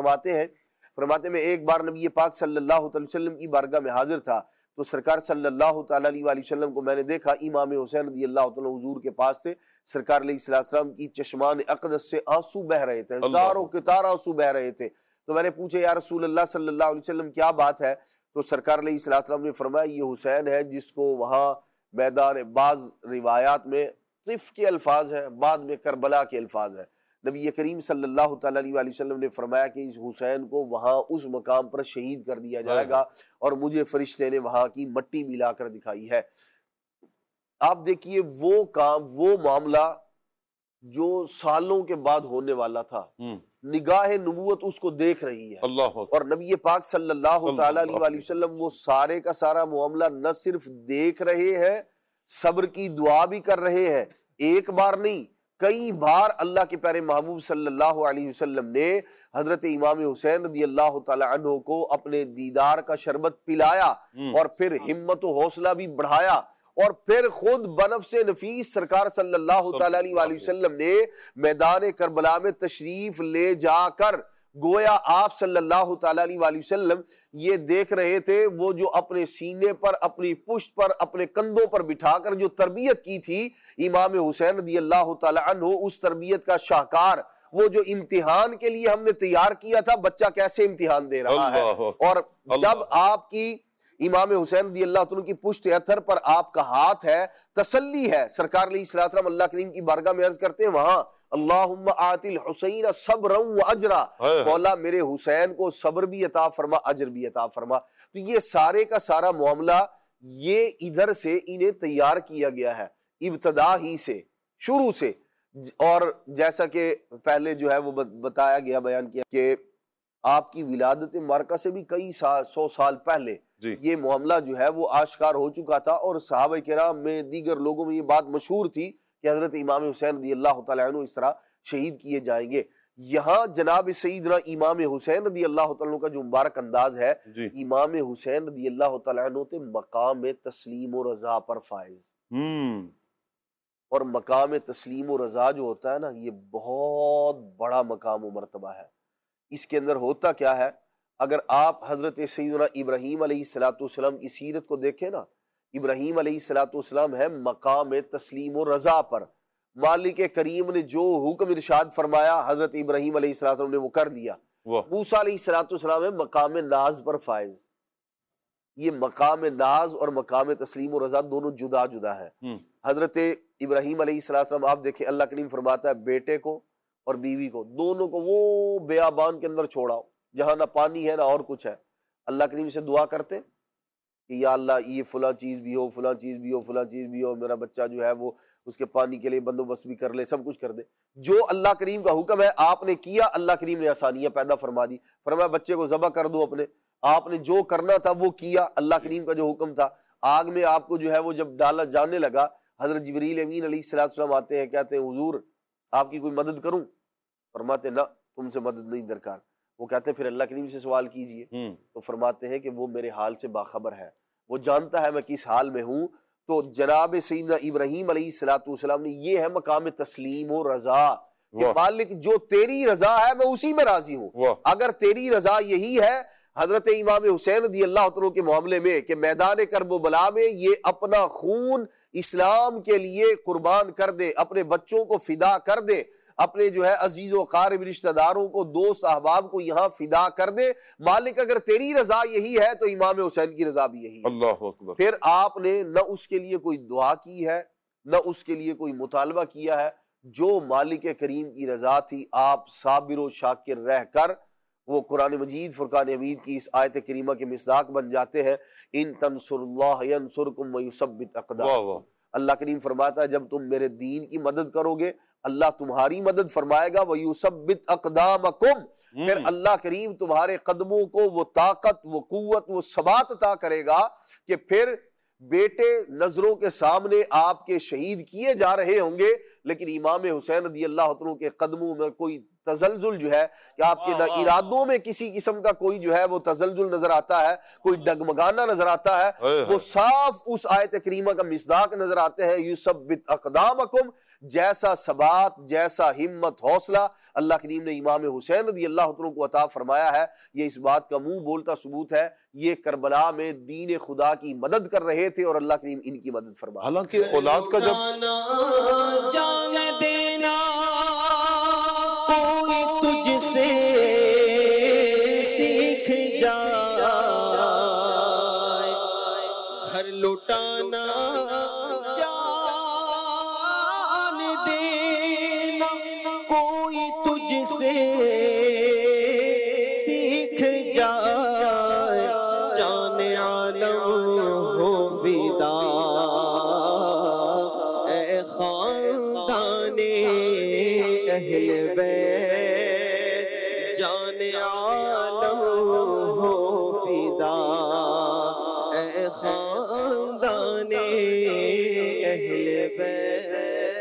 فرماتے میں ایک بار نبی پاک صلی اللہ علیہ وسلم کی بارگاہ میں حاضر تھا تو سرکار صلی اللہ تعالیٰ علیہ وسلم کو میں نے دیکھا، امام حسین رضی اللہ تعالیٰ حضور کے پاس تھے، سرکار علیہ السلام کی چشمان اقدس سے آنسو بہ رہے تھے، ہزاروں قطار آنسو بہ رہے تھے۔ تو میں نے پوچھا یا رسول اللہ صلی اللہ علیہ وسلم کیا بات ہے؟ تو سرکار علیہ السلام نے فرمایا یہ حسین ہے جس کو وہاں میدان، بعض روایات میں طف کے الفاظ ہیں، بعد میں کربلا کے الفاظ ہیں، نبی کریم صلی اللہ تعالیٰ علیہ وسلم نے فرمایا کہ اس حسین کو وہاں اس مقام پر شہید کر دیا جائے گا، اور مجھے فرشتے نے وہاں کی مٹی بھی لا کر دکھائی ہے۔ آپ دیکھیے وہ کام، وہ معاملہ جو سالوں کے بعد ہونے والا تھا، نگاہ نبوت اس کو دیکھ رہی ہے، اور نبی پاک صلی اللہ تعالیٰ علیہ وسلم وہ سارے کا سارا معاملہ نہ صرف دیکھ رہے ہیں، صبر کی دعا بھی کر رہے ہیں، ایک بار نہیں کئی بار اللہ کے پیارے محبوب صلی اللہ علیہ وسلم نے حضرت امام حسین رضی اللہ تعالیٰ عنہ کو اپنے دیدار کا شربت پلایا، اور پھر ہمت و حوصلہ بھی بڑھایا، اور پھر خود بنفس نفیس سرکار صلی اللہ تعالیٰ علیہ وسلم نے میدان کربلا میں تشریف لے جا کر گویا آپ صلی اللہ تعالیٰ علیہ وسلم یہ دیکھ رہے تھے، وہ جو اپنے سینے پر، اپنی پشت پر، اپنے کندھوں پر بٹھا کر جو تربیت کی تھی امام حسین رضی اللہ تعالیٰ عنہ، اس تربیت کا شاہکار، وہ جو امتحان کے لیے ہم نے تیار کیا تھا بچہ کیسے امتحان دے رہا ہے، اور جب آپ کی امام حسین رضی اللہ عنہ کی پشت اثر پر آپ کا ہاتھ ہے، تسلی ہے، سرکار علیہ السلام اللہ کریم کی بارگاہ میں عرض کرتے ہیں وہاں اللہم آت الحسین صبرا و اجرا، مولا میرے حسین کو صبر بھی عطا فرما، اجر بھی عطا فرما۔ تو یہ سارے کا سارا معاملہ یہ ادھر سے انہیں تیار کیا گیا ہے، ابتدا ہی سے، شروع سے، اور جیسا کہ پہلے جو ہے وہ بتایا گیا، بیان کیا کہ آپ کی ولادت مارکہ سے بھی کئی 100 سال پہلے یہ معاملہ جو ہے وہ آشکار ہو چکا تھا، اور صحابہ کرام میں دیگر لوگوں میں یہ بات مشہور تھی کہ حضرت امام حسین رضی اللہ تعالیٰ عنہ اس طرح شہید کیے جائیں گے۔ یہاں جناب سیدنا امام حسین رضی اللہ تعالیٰ عنہ کا جو مبارک انداز ہے، امام حسین رضی اللہ تعالیٰ عنہ تے مقام تسلیم و رضا پر فائز، اور مقام تسلیم و رضا جو ہوتا ہے نا یہ بہت بڑا مقام و مرتبہ ہے۔ اس کے اندر ہوتا کیا ہے، اگر آپ حضرت سیدنا ابراہیم علیہ السلام کی سیرت کو دیکھیں نا، ابراہیم علیہ السلام ہے مقام تسلیم و رضا پر، مالک کریم نے جو حکم ارشاد فرمایا حضرت ابراہیم علیہ السلام نے وہ کر دیا۔ موسیٰ علیہ السلام ہے مقام ناز پر فائز۔ یہ مقام ناز اور مقام تسلیم و رضا دونوں جدا جدا ہے۔ حضرت ابراہیم علیہ السلام آپ دیکھیں اللہ کریم فرماتا ہے بیٹے کو اور بیوی کو دونوں کو وہ بیابان کے اندر چھوڑاؤ جہاں نہ پانی ہے نہ اور کچھ ہے، اللہ کریم سے دعا کرتے کہ یا اللہ یہ فلاں چیز بھی ہو، فلاں چیز بھی ہو، فلاں چیز بھی ہو، میرا بچہ جو ہے وہ اس کے پانی کے لیے بندوبست بھی کر لے، سب کچھ کر دے۔ جو اللہ کریم کا حکم ہے آپ نے کیا، اللہ کریم نے آسانیاں پیدا فرما دی، فرمایا بچے کو ذبح کر دو اپنے، آپ نے جو کرنا تھا وہ کیا، اللہ کریم کا جو حکم تھا۔ آگ میں آپ کو جو ہے وہ جب ڈالا جانے لگا، حضرت جبریل امین علیہ السلام آتے ہیں، کہتے ہیں حضور آپ کی کوئی مدد کروں؟ فرماتے نہ، تم سے مدد نہیں درکار۔ وہ کہتے ہیں پھر اللہ کریم سے سوال کیجئے، تو فرماتے ہیں کہ وہ میرے حال سے باخبر ہے، وہ جانتا ہے میں کس حال میں ہوں۔ تو جناب سیدنا ابراہیم علیہ السلام نے، یہ ہے مقام تسلیم و رضا کہ مالک جو تیری رضا ہے میں اسی میں راضی ہوں۔ اگر تیری رضا یہی ہے، حضرت امام حسین رضی اللہ عنہ کے معاملے میں کہ میدان کرب و بلا میں یہ اپنا خون اسلام کے لیے قربان کر دے، اپنے بچوں کو فدا کر دے، اپنے جو ہے عزیز و قارب رشتہ داروں کو، دوست احباب کو یہاں فدا کر دے، مالک اگر تیری رضا یہی ہے تو امام حسین کی رضا بھی یہی ہے۔ اللہ اکبر۔ پھر آپ نے نہ اس کے لیے کوئی دعا کی ہے، نہ اس کے لیے کوئی مطالبہ کیا ہے، جو مالک کریم کی رضا تھی آپ صابر و شاکر رہ کر وہ قرآن مجید فرقان حمید کی اس آیت کریمہ کے مصداق بن جاتے ہیں۔ ان تنصر اللہ ینصرکم ویثبت اقدامکم، اللہ کریم فرماتا ہے جب تم میرے دین کی مدد کرو گے اللہ تمہاری مدد فرمائے گا، وَيُثَبِّتْ أَقْدَامَكُمْ، پھر اللہ کریم تمہارے قدموں کو وہ طاقت، وہ قوت، وہ ثبات عطا کرے گا کہ پھر بیٹے نظروں کے سامنے آپ کے شہید کیے جا رہے ہوں گے، لیکن امام حسین رضی اللہ عنہ کے قدموں میں کوئی تزلزل جو ہے کہ آپ کے ارادوں میں کسی قسم کا کوئی جو ہے وہ تزلزل نظر آتا ہے، کوئی ڈگمگانا نظر آتا ہے، وہ صاف اس آیت کریمہ کا مصداق نظر آتے ہیں۔ یثبت اقدامکم، جیسا ثبات، جیسا ہمت، حوصلہ اللہ کریم نے امام حسین رضی اللہ عنہ کو عطا فرمایا ہے، یہ اس بات کا منہ بولتا ثبوت ہے، یہ کربلا میں دین خدا کی مدد کر رہے تھے اور اللہ کریم ان کی مدد فرمایا۔ حالانکہ اولاد کا جب جان دینا کوئی تجھ سے سیکھ جائے، گھر لوٹانا جان دینا کوئی تجھ سے سیکھ جائے، جان عالم ہو فدا اے خاندان اہل بیت، جان عالم ہو فدا اے خاندان اہل بیت۔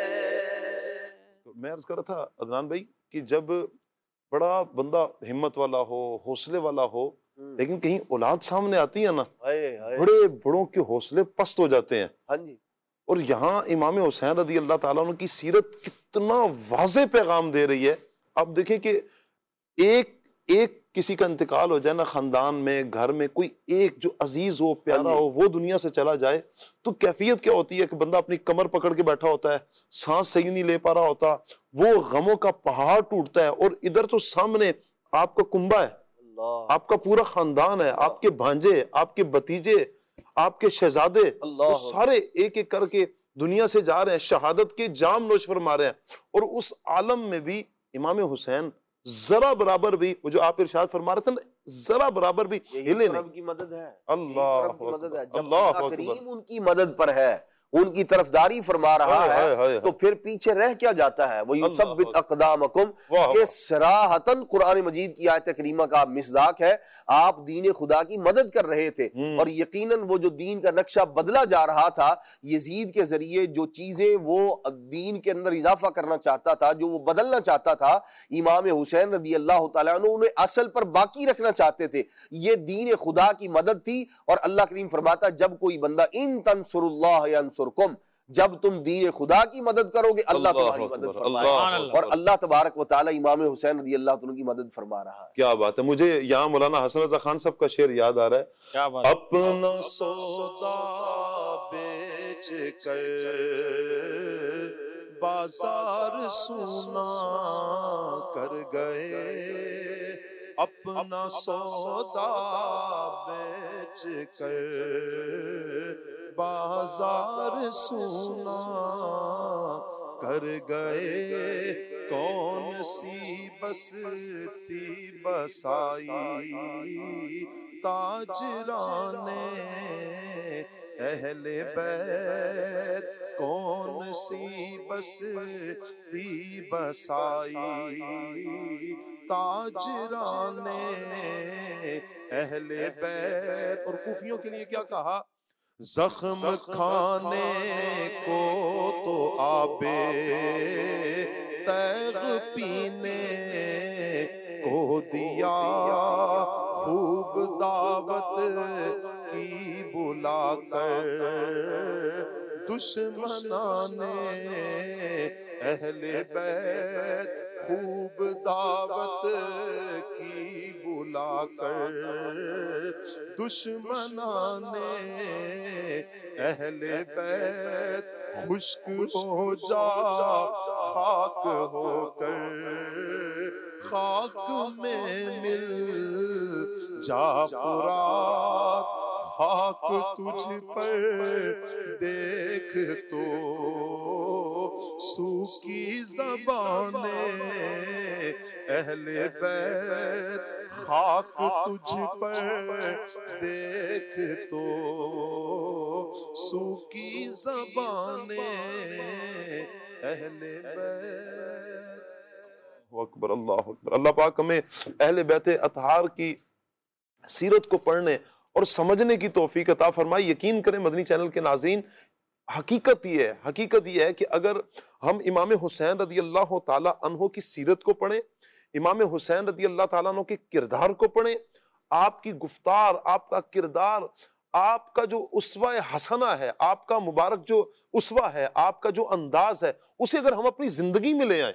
میں عرض کر رہا تھا عدنان بھائی کہ جب بڑا بندہ ہمت والا ہو، حوصلے والا ہو، لیکن کہیں اولاد سامنے آتی ہے نا، بڑے بڑوں کے حوصلے پست ہو جاتے ہیں۔ ہاں جی، اور یہاں امام حسین رضی اللہ تعالیٰ عنہ کی سیرت کتنا واضح پیغام دے رہی ہے۔ آپ دیکھیں کہ ایک کسی کا انتقال ہو جائے نا خاندان میں، گھر میں کوئی ایک جو عزیز ہو، پیارا ہو، وہ دنیا سے چلا جائے تو کیفیت کیا ہوتی ہے کہ بندہ اپنی کمر پکڑ کے بیٹھا ہوتا ہے، سانس صحیح نہیں لے پا رہا ہوتا، وہ غموں کا پہاڑ ٹوٹتا ہے، اور ادھر تو سامنے آپ کا کنبہ ہے، آپ کا پورا خاندان ہے، آپ کے بھانجے، آپ کے بھتیجے، آپ کے شہزادے، وہ سارے ایک ایک کر کے دنیا سے جا رہے ہیں، شہادت کے جام نوش فرما رہے ہیں، اور اس عالم میں بھی امام حسین ذرا برابر بھی، وہ جو آپ ارشاد فرما رہے تھے نا، ذرا برابر بھی ہلے نہیں۔ رب کی مدد ہے، اللہ رب کی مدد ہے، جب اللہ اللہ کریم ان کی مدد پر ہے، ان کی طرفداری فرما رہا ہے تو پھر پیچھے رہ کیا جاتا ہے؟ وَيُثَبِّتْ أَقْدَامَكُمْ، یہ صراحتاً قرآن مجید کی آیت کریمہ کا مصداق ہے۔ آپ دین خدا کی مدد کر رہے تھے، اور یقیناً وہ جو دین کا نقشہ بدلا جا رہا تھا، یزید کے ذریعے جو چیزیں وہ دین کے اندر اضافہ کرنا چاہتا تھا، جو وہ بدلنا چاہتا تھا، امام حسین رضی اللہ تعالیٰ عنہ انہیں اصل پر باقی رکھنا چاہتے تھے۔ یہ دین خدا کی مدد تھی، اور اللہ کریم فرماتا جب کوئی بندہ ان تنصر اللہ ینصرکم، جب تم دین خدا کی مدد کرو گے اللہ تمہاری مدد فرمائے گا، اور اللہ تبارک و تعالی امام حسین رضی اللہ عنہ کی مدد فرما رہا ہے۔ کیا بات ہے! مجھے یہاں مولانا حسن رضا خان صاحب کا شعر یاد آ رہا ہے، اپنا سودا بیچ کر بازار سونا کر گئے، اپنا سودا بیچ کر بازار سونا کر گئے، کون سی بستی بسائی تاجران اہل بیت، کون سی بستی بسائی تاجران اہل بیت۔ اور کوفیوں کے لیے کیا کہا؟ زخم کھانے کو تو آبے تیغ پینے کو دیا، خوب دعوت کی بلا کر، دشمنان اہل بیت خوب دعوت کی بلا کر، دشمنان اہل بیت خشک ہو جا خاک ہو کر، خاک میں مل جا فرات، خاک تجھ پر دیکھ تو سوکھی زبانیں اہل بیت، خاک تجھ پر دیکھ تو سوکھی زبانیں اہل بیت۔ اکبر، اللہ اکبر۔ اللہ پاک ہمیں اہل بیت اطہار کی سیرت کو پڑھنے اور سمجھنے کی توفیق عطا فرمائے۔ یقین کریں مدنی چینل کے ناظرین، حقیقت یہ ہے کہ اگر ہم امام حسین رضی اللہ تعالیٰ عنہ کی سیرت کو پڑھیں، امام حسین رضی اللہ تعالیٰ عنہ کے کردار کو پڑھیں، آپ کی گفتار، آپ کا کردار، آپ کا جو اسوہ حسنہ ہے، آپ کا مبارک جو اسوہ ہے، آپ کا جو انداز ہے، اسے اگر ہم اپنی زندگی میں لے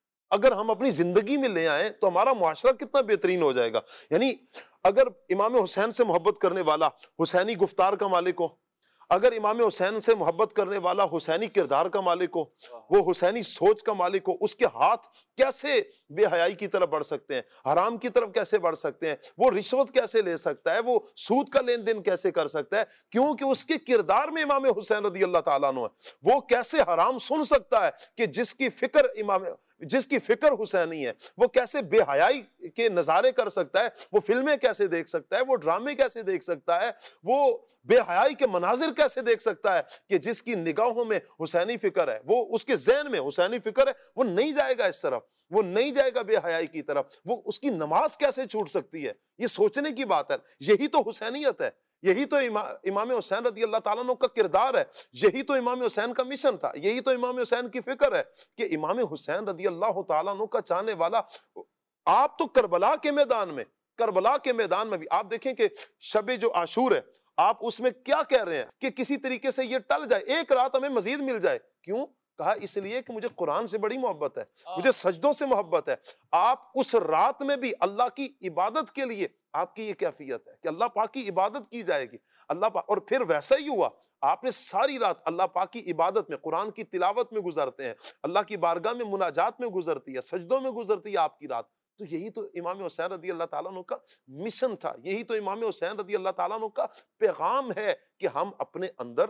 آئیں تو ہمارا معاشرہ کتنا بہترین ہو جائے گا۔ یعنی اگر امام حسین سے محبت کرنے والا حسینی گفتار کا مالک ہو، اگر امام حسین سے محبت کرنے والا حسینی کردار کا مالک ہو، وہ حسینی سوچ کا مالک ہو، اس کے ہاتھ کیسے بے حیائی کی طرف بڑھ سکتے ہیں، حرام کی طرف کیسے بڑھ سکتے ہیں، وہ رشوت کیسے لے سکتا ہے، وہ سود کا لین دین کیسے کر سکتا ہے، کیونکہ اس کے کردار میں امام حسین رضی اللہ تعالیٰ عنہ ہے۔ وہ کیسے حرام سن سکتا ہے کہ جس کی فکر حسینی ہے، وہ کیسے بے حیائی کے نظارے کر سکتا ہے، وہ فلمیں کیسے دیکھ سکتا ہے، وہ ڈرامے کیسے دیکھ سکتا ہے، وہ بے حیائی کے مناظر کیسے دیکھ سکتا ہے کہ جس کی نگاہوں میں حسینی فکر ہے، وہ اس کے ذہن میں حسینی فکر ہے، وہ نہیں جائے گا اس طرف، وہ نہیں جائے گا بے حیائی کی طرف، وہ اس کی نماز کیسے چھوٹ سکتی ہے؟ یہ سوچنے کی بات ہے۔ یہی تو حسینیت ہے، یہی تو امام حسین رضی اللہ تعالیٰ عنہ کا کردار ہے، یہی تو امام حسین کا مشن تھا، یہی تو امام حسین کی فکر ہے کہ امام حسین رضی اللہ تعالیٰ عنہ کا چاہنے والا۔ آپ تو کربلا کے میدان میں بھی آپ دیکھیں کہ شب جو عاشور ہے، آپ اس میں کیا کہہ رہے ہیں کہ کسی طریقے سے یہ ٹل جائے، ایک رات ہمیں مزید مل جائے۔ کیوں؟ کہا اس لیے کہ مجھے قرآن سے بڑی محبت ہے، مجھے سجدوں سے محبت ہے۔ آپ اس رات میں بھی اللہ کی عبادت کے لیے آپ کی یہ کیفیت ہے کہ اللہ پاک کی عبادت کی جائے گی، اللہ پاک، اور پھر ویسا ہی ہوا، آپ نے ساری رات اللہ پاک کی عبادت میں، قرآن کی تلاوت میں گزارتے ہیں، اللہ کی بارگاہ میں مناجات میں گزرتی ہے، سجدوں میں گزرتی ہے آپ کی رات۔ تو یہی تو امام حسین رضی اللہ تعالیٰ عنہ کا مشن تھا، یہی تو امام حسین رضی اللہ تعالیٰ عنہ کا پیغام ہے کہ ہم اپنے اندر،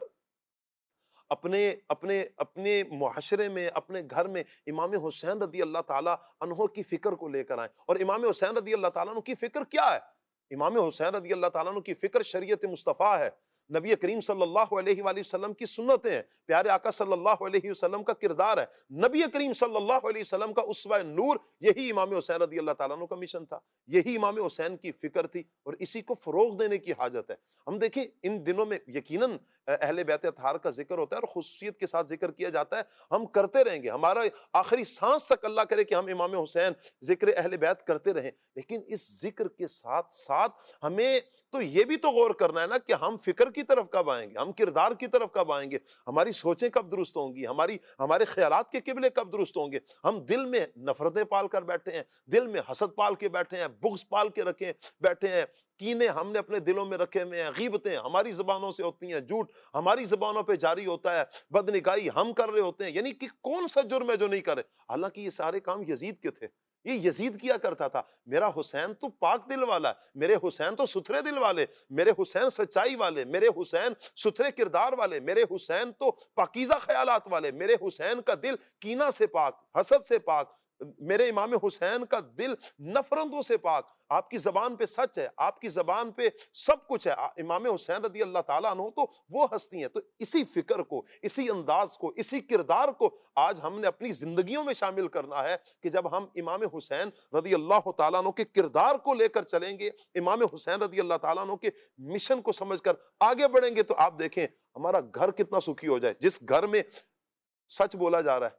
اپنے معاشرے میں، اپنے گھر میں امام حسین رضی اللہ تعالیٰ عنہ کی فکر کو لے کر آئیں۔ اور امام حسین رضی اللہ تعالیٰ عنہ کی فکر کیا ہے؟ امام حسین رضی اللہ تعالیٰ عنہ کی فکر شریعت مصطفیٰ ہے، نبی کریم صلی اللہ علیہ وآلہ وسلم کی سنتیں ہیں، پیارے آقا صلی اللہ علیہ وسلم کا کردار ہے، نبی کریم صلی اللہ علیہ وسلم کا اسوہ نور، یہی امام حسین رضی اللہ تعالیٰ عنہ کا مشن تھا، یہی امام حسین کی فکر تھی، اور اسی کو فروغ دینے کی حاجت ہے۔ ہم دیکھیں ان دنوں میں یقیناً اہل بیت اطہار کا ذکر ہوتا ہے اور خصوصیت کے ساتھ ذکر کیا جاتا ہے، ہم کرتے رہیں گے، ہمارا آخری سانس تک اللہ کرے کہ ہم امام حسین ذکر اہل بیت کرتے رہیں، لیکن اس ذکر کے ساتھ ساتھ ہمیں تو یہ بھی تو غور کرنا ہے نا کہ ہم فکر کی طرف کب آئیں گے، ہم کردار کی طرف کب آئیں گے، ہماری سوچیں کب درست ہوں گی، ہمارے خیالات کے قبلے کب درست ہوں گے۔ ہم دل میں نفرتیں پال کر بیٹھے ہیں، دل میں حسد پال کے بیٹھے ہیں، بغض پال کے بیٹھے ہیں، کینے ہم نے اپنے دلوں میں رکھے ہوئے ہیں، غیبتیں ہماری زبانوں سے ہوتی ہیں، جھوٹ ہماری زبانوں پہ جاری ہوتا ہے، بدنگاہی ہم کر رہے ہوتے ہیں، یعنی کہ کون سا جرم ہے جو نہیں کرے؟ حالانکہ یہ سارے کام یزید کے تھے، یہ یزید کیا کرتا تھا۔ میرا حسین تو پاک دل والا ہے، میرے حسین تو ستھرے دل والے، میرے حسین سچائی والے، میرے حسین ستھرے کردار والے، میرے حسین تو پاکیزہ خیالات والے، میرے حسین کا دل کینہ سے پاک، حسد سے پاک، میرے امام حسین کا دل نفرتوں سے پاک۔ آپ کی زبان پہ سچ ہے، آپ کی زبان پہ سب کچھ ہے۔ امام حسین رضی اللہ تعالیٰ عنہ تو وہ ہستی ہیں۔ تو اسی فکر کو، اسی انداز کو، اسی کردار کو آج ہم نے اپنی زندگیوں میں شامل کرنا ہے کہ جب ہم امام حسین رضی اللہ تعالیٰ عنہ کے کردار کو لے کر چلیں گے، امام حسین رضی اللہ تعالیٰ عنہ کے مشن کو سمجھ کر آگے بڑھیں گے، تو آپ دیکھیں ہمارا گھر کتنا سکھی ہو جائے۔ جس گھر میں سچ بولا جا رہا ہے،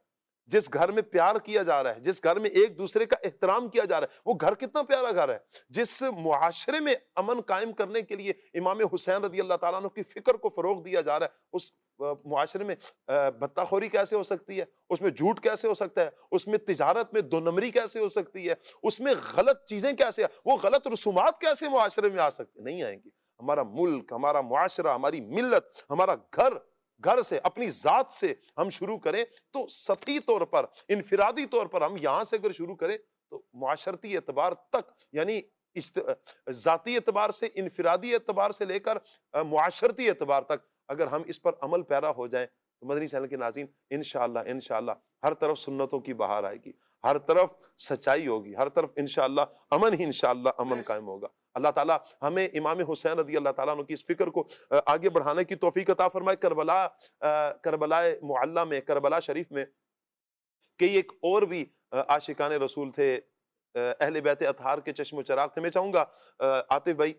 جس گھر میں پیار کیا جا رہا ہے، جس گھر میں ایک دوسرے کا احترام کیا جا رہا ہے، وہ گھر کتنا پیارا گھر ہے. جس معاشرے میں امن قائم کرنے کے لیے امام حسین رضی اللہ تعالیٰ عنہ کی فکر کو فروغ دیا جا رہا ہے، اس معاشرے میں بتاخوری کیسے ہو سکتی ہے، اس میں جھوٹ کیسے ہو سکتا ہے، اس میں تجارت میں دو نمبری کیسے ہو سکتی ہے، اس میں غلط چیزیں کیسے، وہ غلط رسومات کیسے معاشرے میں آ سکتی؟ نہیں آئیں گی. ہمارا ملک، ہمارا معاشرہ، ہماری ملت، ہمارا گھر سے، اپنی ذات سے ہم شروع کریں تو سطحی طور پر، انفرادی طور پر ہم یہاں سے اگر شروع کریں تو معاشرتی اعتبار تک، یعنی ذاتی اعتبار سے، انفرادی اعتبار سے لے کر معاشرتی اعتبار تک اگر ہم اس پر عمل پیرا ہو جائیں تو مدنی چینل کے ناظرین انشاءاللہ ہر طرف سنتوں کی بہار آئے گی، ہر طرف سچائی ہوگی، ہر طرف انشاءاللہ امن ہی انشاءاللہ امن قائم ہوگا. اللہ تعالیٰ ہمیں امام حسین رضی اللہ تعالیٰ عنہ کی اس فکر کو آگے بڑھانے کی توفیق عطا فرمائے. کربلا معلیٰ میں، کربلا شریف میں کئی ایک اور بھی عاشقان رسول تھے، اہل بیت اطہار کے چشم و چراغ تھے. میں چاہوں گا عاطف بھائی،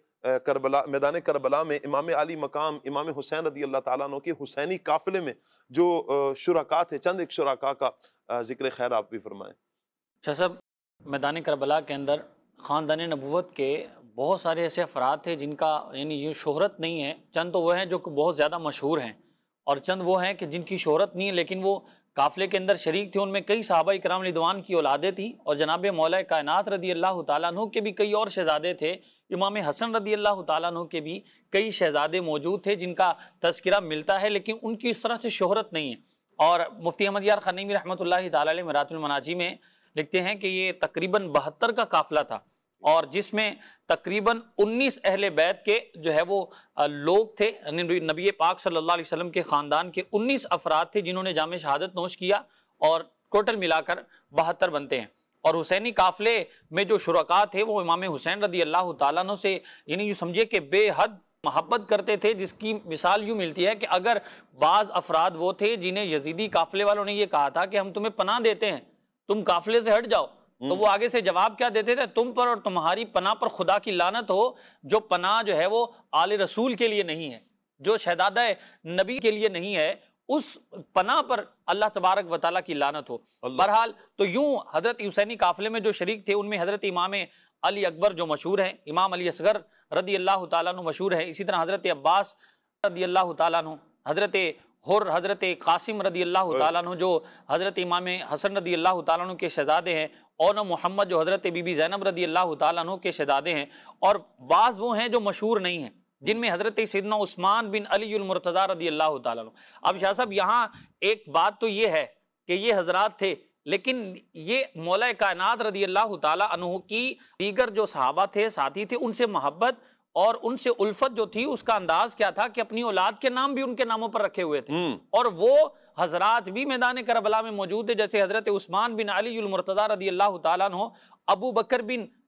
میدان کربلا میں امام علی مقام امام حسین رضی اللہ تعالیٰ عنہ کے حسینی قافلے میں جو شرکاء تھے، چند ایک شرکاء کا ذکر خیر آپ بھی فرمائیں. شاہ صاحب، میدان کربلا کے اندر خاندان نبوت کے بہت سارے ایسے افراد تھے جن کا یعنی یہ شہرت نہیں ہے. چند تو وہ ہیں جو بہت زیادہ مشہور ہیں، اور چند وہ ہیں کہ جن کی شہرت نہیں ہے لیکن وہ قافلے کے اندر شریک تھے. ان میں کئی صحابہ کرام رضوان کی اولادیں تھیں، اور جناب مولا کائنات رضی اللہ تعالیٰ عنہ کے بھی کئی اور شہزادے تھے. امام حسن رضی اللہ تعالیٰ عنہ کے بھی کئی شہزادے موجود تھے جن کا تذکرہ ملتا ہے، لیکن ان کی اس طرح سے شہرت نہیں ہے. اور مفتی احمد یار خنیمی رحمۃ اللہ تعالیٰ علیہ مرات المناجی میں لکھتے ہیں کہ یہ تقریباً 72 کا قافلہ تھا، اور جس میں تقریباً 19 اہل بیت کے جو ہے وہ لوگ تھے. نبی پاک صلی اللہ علیہ وسلم کے خاندان کے 19 افراد تھے جنہوں نے جام شہادت نوش کیا، اور ٹوٹل ملا کر 72 بنتے ہیں. اور حسینی قافلے میں جو شرکاء تھے وہ امام حسین رضی اللہ تعالیٰ عنہ سے یعنی یوں سمجھے کہ بے حد محبت کرتے تھے، جس کی مثال یوں ملتی ہے کہ اگر بعض افراد وہ تھے جنہیں یزیدی قافلے والوں نے یہ کہا تھا کہ ہم تمہیں پناہ دیتے ہیں، تم قافلے سے ہٹ جاؤ، تو وہ آگے سے جواب کیا دیتے تھے؟ تم پر اور تمہاری پناہ پر خدا کی لعنت ہو. جو پناہ جو ہے وہ آل رسول کے لیے نہیں ہے، جو شہزادہ نبی کے لیے نہیں ہے، اس پناہ پر اللہ تبارک و تعالیٰ کی لعنت ہو. بہرحال تو یوں حضرت حسینی قافلے میں جو شریک تھے ان میں حضرت امام علی اکبر جو مشہور ہیں، امام علی اصغر رضی اللہ تعالیٰ عنہ مشہور ہے، اسی طرح حضرت عباس رضی اللہ تعالیٰ عنہ، حضرت حر، حضرت قاسم رضی اللہ تعالیٰ عنہ جو حضرت امام حسن رضی اللہ تعالیٰ عنہ کے شہزادے ہیں، اور محمد جو حضرت بی بی زینب رضی اللہ تعالیٰ عنہ کے شہزادے ہیں. اور بعض وہ ہیں جو مشہور نہیں ہیں جن میں حضرت سیدنا عثمان بن علی المرتضیٰ رضی اللہ تعالیٰ عنہ. اب شاہ صاحب یہاں ایک بات تو یہ ہے کہ یہ حضرات تھے، لیکن یہ مولا کائنات رضی اللہ تعالیٰ عنہ کی دیگر جو صحابہ تھے، ساتھی تھے، ان سے محبت اور ان سے الفت جو تھی اس کا انداز کیا تھا کہ اپنی اولاد کے نام بھی ان کے ناموں پر رکھے ہوئے تھے. اور وہ حضرات بھی میدان کربلا میں موجود تھے، جیسے حضرت عثمان بن علی المرتضیٰ رضی اللہ تعالیٰ عنہ، ابو بکر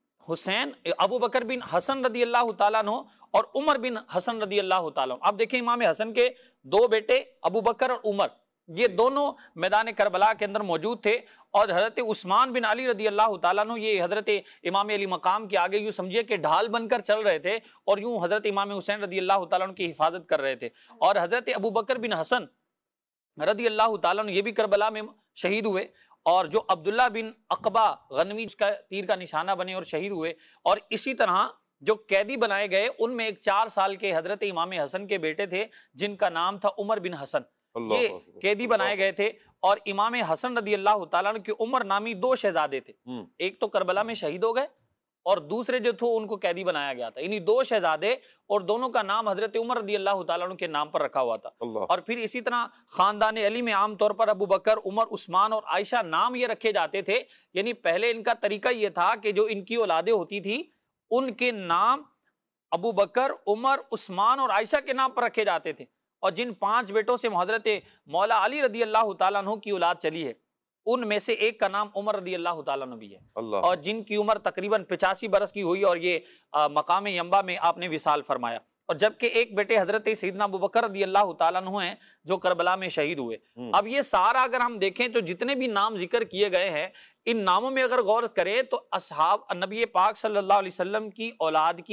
بن حسن رضی اللہ تعالیٰ عنہ، اور عمر بن حسن رضی اللہ تعالیٰ عنہ. آپ دیکھیں امام حسن کے 2 بیٹے ابو بکر اور عمر، یہ دونوں میدان کربلا کے اندر موجود تھے. اور حضرت عثمان بن علی رضی اللہ تعالیٰ عنہ یہ حضرت امام علی مقام کے آگے یوں سمجھے کہ ڈھال بن کر چل رہے تھے، اور یوں حضرت امام حسین رضی اللہ تعالیٰ عنہ کی حفاظت کر رہے تھے. اور حضرت ابو بکر بن حسن رضی اللہ تعالیٰ عنہ یہ بھی کربلا میں شہید ہوئے، اور جو عبداللہ بن عقبہ غنوی اس کا تیر کا نشانہ بنے اور شہید ہوئے. اور اسی طرح جو قیدی بنائے گئے ان میں ایک 4 سال کے حضرت امام حسن کے بیٹے تھے جن کا نام تھا عمر بن حسن، یہ قیدی بنائے گئے تھے. اور امام حسن رضی اللہ تعالیٰ عنہ کی عمر نامی 2 شہزادے تھے، ایک تو کربلا میں شہید ہو گئے اور دوسرے جو تھے ان کو قیدی بنایا گیا تھا. انہی 2 شہزادے اور دونوں کا نام حضرت عمر رضی اللہ تعالیٰ عنہ کے نام پر رکھا ہوا تھا. اور پھر اسی طرح خاندان علی میں عام طور پر ابو بکر، عمر، عثمان اور عائشہ نام یہ رکھے جاتے تھے. یعنی پہلے ان کا طریقہ یہ تھا کہ جو ان کی اولادیں ہوتی تھی ان کے نام ابو بکر، عمر، عثمان اور عائشہ کے نام پر رکھے جاتے تھے. اور جن 5 بیٹوں سے حضرت مولا علی رضی اللہ تعالیٰ عنہ کی اولاد چلی ہے ان میں سے ایک کا نام عمر رضی اللہ تعالیٰ عنہ بھی ہے، اور جن کی عمر تقریباً 85 برس کی ہوئی، اور یہ مقام ینبع میں آپ نے وصال فرمایا. اور جبکہ ایک بیٹے حضرت سیدنا ابو بکر رضی اللہ تعالیٰ عنہ ہیں جو کربلا میں شہید ہوئے. اب یہ سارا اگر ہم دیکھیں تو جتنے بھی نام ذکر کیے گئے ہیں ان ناموں میں اگر غور کریں تو اصحاب نبی پاک صلی اللہ علیہ وسلم کی اولاد کی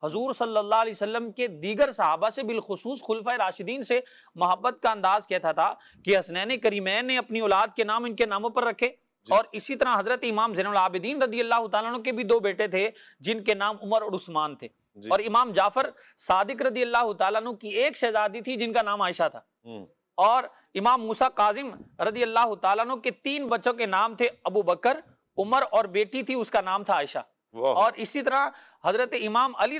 حضور صلی اللہ علیہ وسلم کے دیگر صحابہ سے بالخصوص خلفائے راشدین سے محبت کا انداز کہتا تھا کہ حسنین کریمین نے اپنی اولاد کے نام ان کے ناموں پر رکھے، اور اسی طرح حضرت امام زین العابدین رضی اللہ تعالیٰ عنہ کے بھی 2 بیٹے تھے جن کے نام عمر اور عثمان تھے، اور امام جعفر صادق رضی اللہ تعالیٰ عنہ کی ایک شہزادی تھی جن کا نام عائشہ تھا، اور امام موسیٰ کاظم رضی اللہ تعالیٰ عنہ کے 3 بچوں کے نام تھے ابو بکر، عمر اور بیٹی تھی اس کا نام تھا عائشہ، اور اسی طرح حضرت امام علی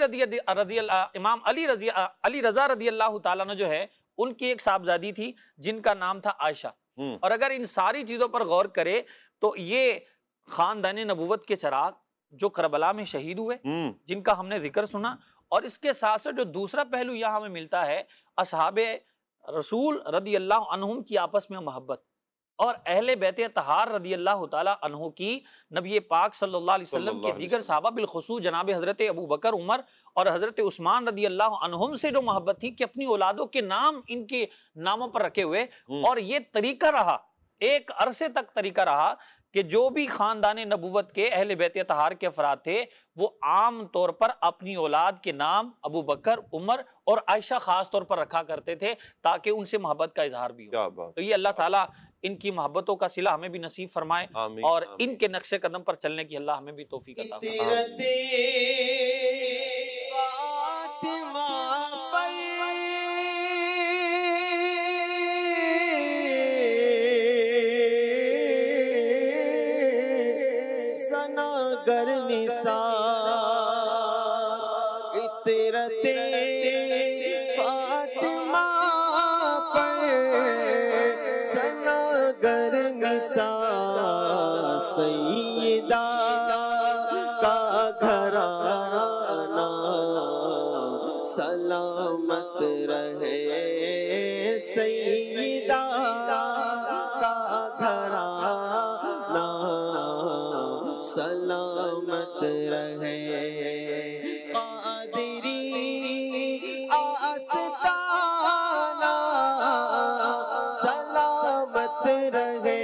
رضا رضی اللہ تعالیٰ عنہ جو ہے ان کی ایک صاحبزادی تھی جن کا نام تھا عائشہ۔ اور اگر ان ساری چیزوں پر غور کرے تو یہ خاندان نبوت کے چراغ جو کربلا میں شہید ہوئے، جن کا ہم نے ذکر سنا، اور اس کے ساتھ ساتھ جو دوسرا پہلو یہاں ہمیں ملتا ہے اصحاب رسول رضی اللہ عنہم کی آپس میں محبت، اور اہل بیت اطہار رضی اللہ تعالیٰ عنہ کی نبی پاک صلی اللہ علیہ وسلم کے دیگر صحابہ بالخصوص جناب حضرت ابو بکر، عمر اور حضرت عثمان رضی اللہ عنہم سے جو محبت تھی کہ اپنی اولادوں کے نام ان کے ناموں پر رکھے ہوئے، اور یہ طریقہ رہا، ایک عرصے تک طریقہ رہا کہ جو بھی خاندان نبوت کے اہل بیت اطہار کے افراد تھے وہ عام طور پر اپنی اولاد کے نام ابو بکر، عمر اور عائشہ خاص طور پر رکھا کرتے تھے تاکہ ان سے محبت کا اظہار بھی ہو۔ تو یہ اللہ تعالیٰ ان کی محبتوں کا صلہ ہمیں بھی نصیب فرمائے، اور ان کے نقش قدم پر چلنے کی اللہ ہمیں بھی توفیق عطا فرمائے۔ گر نثار اطرت فاطمہ پر سنا گر نثار سیدہ کا گھرانہ سلامت رہے، سیدہ کا گھرانہ سلامت رہے، قادری آستانہ سلامت رہے،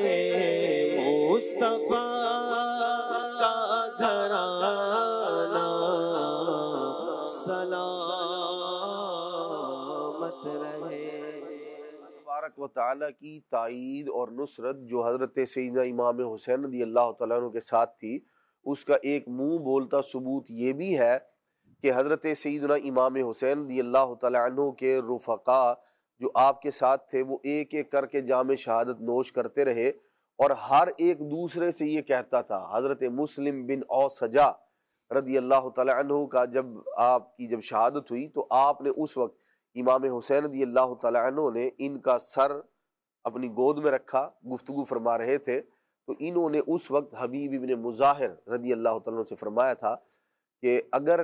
مصطفیٰ کا گھرانہ سلامت رہے۔ تبارک و تعالیٰ کی تائید اور نصرت جو حضرت سیدنا امام حسین رضی اللہ تعالیٰ عنہ کے ساتھ تھی، اس کا ایک منہ بولتا ثبوت یہ بھی ہے کہ حضرت سیدنا امام حسین رضی اللہ تعالیٰ عنہ کے رفقا جو آپ کے ساتھ تھے وہ ایک ایک کر کے جام شہادت نوش کرتے رہے، اور ہر ایک دوسرے سے یہ کہتا تھا۔ حضرت مسلم بن اوسجا رضی اللہ تعالیٰ عنہ کا جب شہادت ہوئی تو آپ نے اس وقت امام حسین رضی اللہ تعالیٰ عنہ نے ان کا سر اپنی گود میں رکھا، گفتگو فرما رہے تھے، تو انہوں نے اس وقت حبیب ابن مظاہر رضی اللہ تعالیٰ عنہ سے فرمایا تھا کہ اگر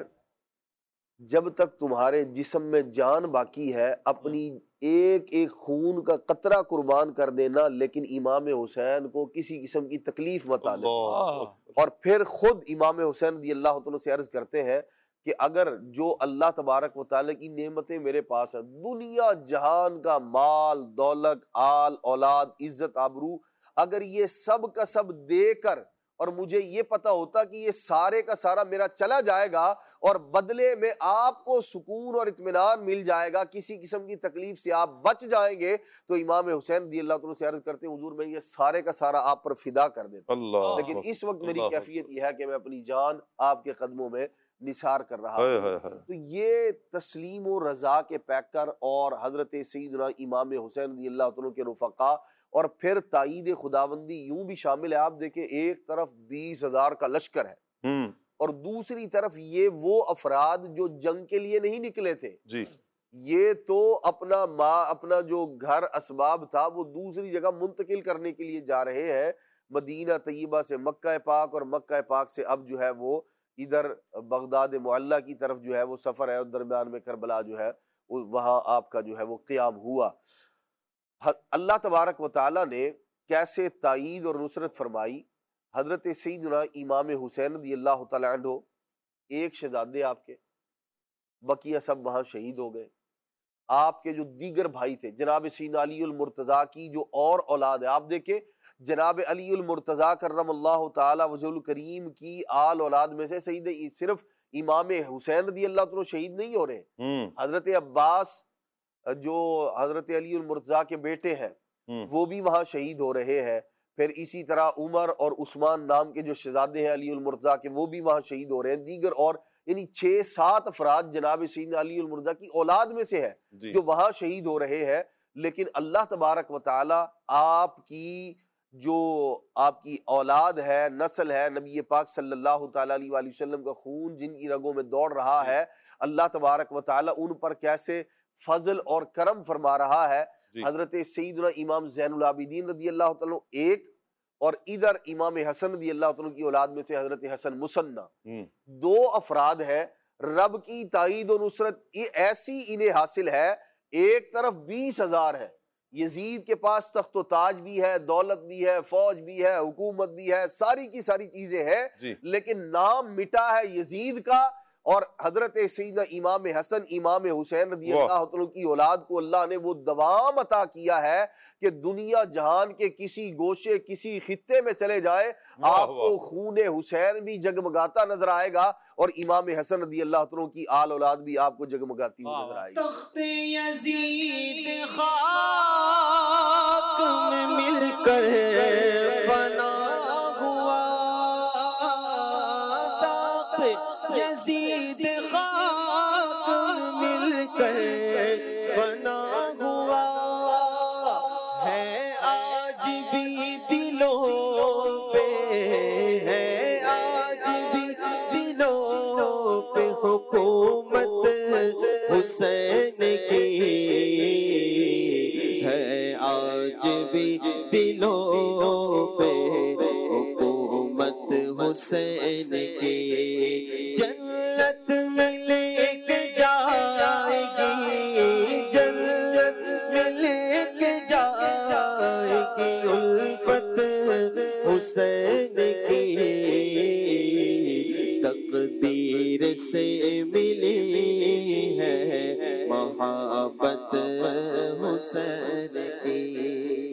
جب تک تمہارے جسم میں جان باقی ہے اپنی ایک ایک خون کا قطرہ قربان کر دینا، لیکن امام حسین کو کسی قسم کی تکلیف مت آنے۔ اور پھر خود امام حسین رضی اللہ تعالیٰ سے عرض کرتے ہیں کہ اگر جو اللہ تبارک و تعالیٰ کی نعمتیں میرے پاس ہیں، دنیا جہان کا مال، دولت، آل، اولاد، عزت، آبرو، اگر یہ سب کا سب دے کر اور مجھے یہ پتا ہوتا کہ یہ سارے کا سارا میرا چلا جائے گا اور بدلے میں آپ کو سکون اور اطمینان مل جائے گا، کسی قسم کی تکلیف سے آپ بچ جائیں گے، تو امام حسین رضی اللہ عنہ سے عرض کرتے ہیں حضور میں یہ سارے کا سارا آپ پر فدا کر دیتا ہوں، لیکن اس وقت میری کیفیت یہ ہے کہ میں اپنی جان آپ کے قدموں میں نثار کر رہا ہوں۔ تو یہ تسلیم و رضا کے پیکر اور حضرت سیدنا امام حسین رضی اللہ عنہ کے رفقا، اور پھر تائید خداوندی یوں بھی شامل ہے۔ آپ دیکھیں ایک طرف 20,000 کا لشکر ہے اور دوسری طرف یہ وہ افراد جو جنگ کے لیے نہیں نکلے تھے، یہ تو اپنا جو گھر اسباب تھا وہ دوسری جگہ منتقل کرنے کے لیے جا رہے ہیں، مدینہ طیبہ سے مکہ پاک اور مکہ پاک سے اب جو ہے وہ ادھر بغداد معلیٰ کی طرف جو ہے وہ سفر ہے، اور درمیان میں کربلا جو ہے وہاں آپ کا جو ہے وہ قیام ہوا۔ اللہ تبارک و تعالیٰ نے کیسے تائید اور نصرت فرمائی۔ حضرت سیدنا امام حسین رضی اللہ تعالیٰ عنہ ایک شہزادے آپ کے، بقیہ سب وہاں شہید ہو گئے۔ آپ کے جو دیگر بھائی تھے جناب سیدنا علی المرتضیٰ کی جو اور اولاد ہے، آپ دیکھیں جناب علی المرتضیٰ کرم اللہ تعالیٰ وجہہ الکریم کی آل اولاد میں سے صرف امام حسین رضی اللہ عنہ شہید نہیں ہو رہے، حضرت عباس جو حضرت علی المرتضیٰ کے بیٹے ہیں وہ بھی وہاں شہید ہو رہے ہیں، پھر اسی طرح عمر اور عثمان نام کے جو شہزادے ہیں علی المرتضیٰ کے وہ بھی وہاں شہید ہو رہے ہیں، دیگر اور یعنی 6-7 افراد جناب سیدنا علی المرتضیٰ کی اولاد میں سے ہے جو وہاں شہید ہو رہے ہیں۔ لیکن اللہ تبارک و تعالی آپ کی جو آپ کی اولاد ہے، نسل ہے، نبی پاک صلی اللہ تعالیٰ علیہ وآلہ وسلم کا خون جن کی رگوں میں دوڑ رہا ہے، اللہ تبارک و تعالی ان پر کیسے فضل اور کرم فرما رہا ہے۔ حضرت سیدنا امام زین العابدین رضی اللہ تعالیٰ ایک، اور ادھر امام حسن رضی اللہ تعالیٰ کی اولاد میں سے حضرت حسن مثنیٰ، 2 افراد ہیں۔ رب کی تائید و نصرت یہ ایسی انہیں حاصل ہے، ایک طرف 20,000 ہے، یزید کے پاس تخت و تاج بھی ہے، دولت بھی ہے، فوج بھی ہے، حکومت بھی ہے، ساری کی ساری چیزیں ہیں، لیکن نام مٹا ہے یزید کا، اور حضرت سیدنا امام حسن امام حسین رضی اللہ عنہ کی اولاد کو اللہ نے وہ دوام عطا کیا ہے کہ دنیا جہان کے کسی گوشے کسی خطے میں چلے جائے آپ کو خون حسین بھی جگمگاتا نظر آئے گا، اور امام حسن رضی اللہ عنہ کی آل اولاد بھی آپ کو جگمگاتی ہوئی نظر آئے گی۔ تخت یزید خاک میں مل کر فنا ہوا، تخت یزید خاک میں مل کر فنا ہوا، ہے آج بھی دلوں پہ، ہے آج بھی دلوں پہ حکومت حسین کی، ہے آج بھی دلوں پہ حکومت حسین کی، جنت میں لے کے جائے گی، جنت میں لے کے جائے گی الفت حسین کی، تقدیر سے ملی ہے محبت حسین کی۔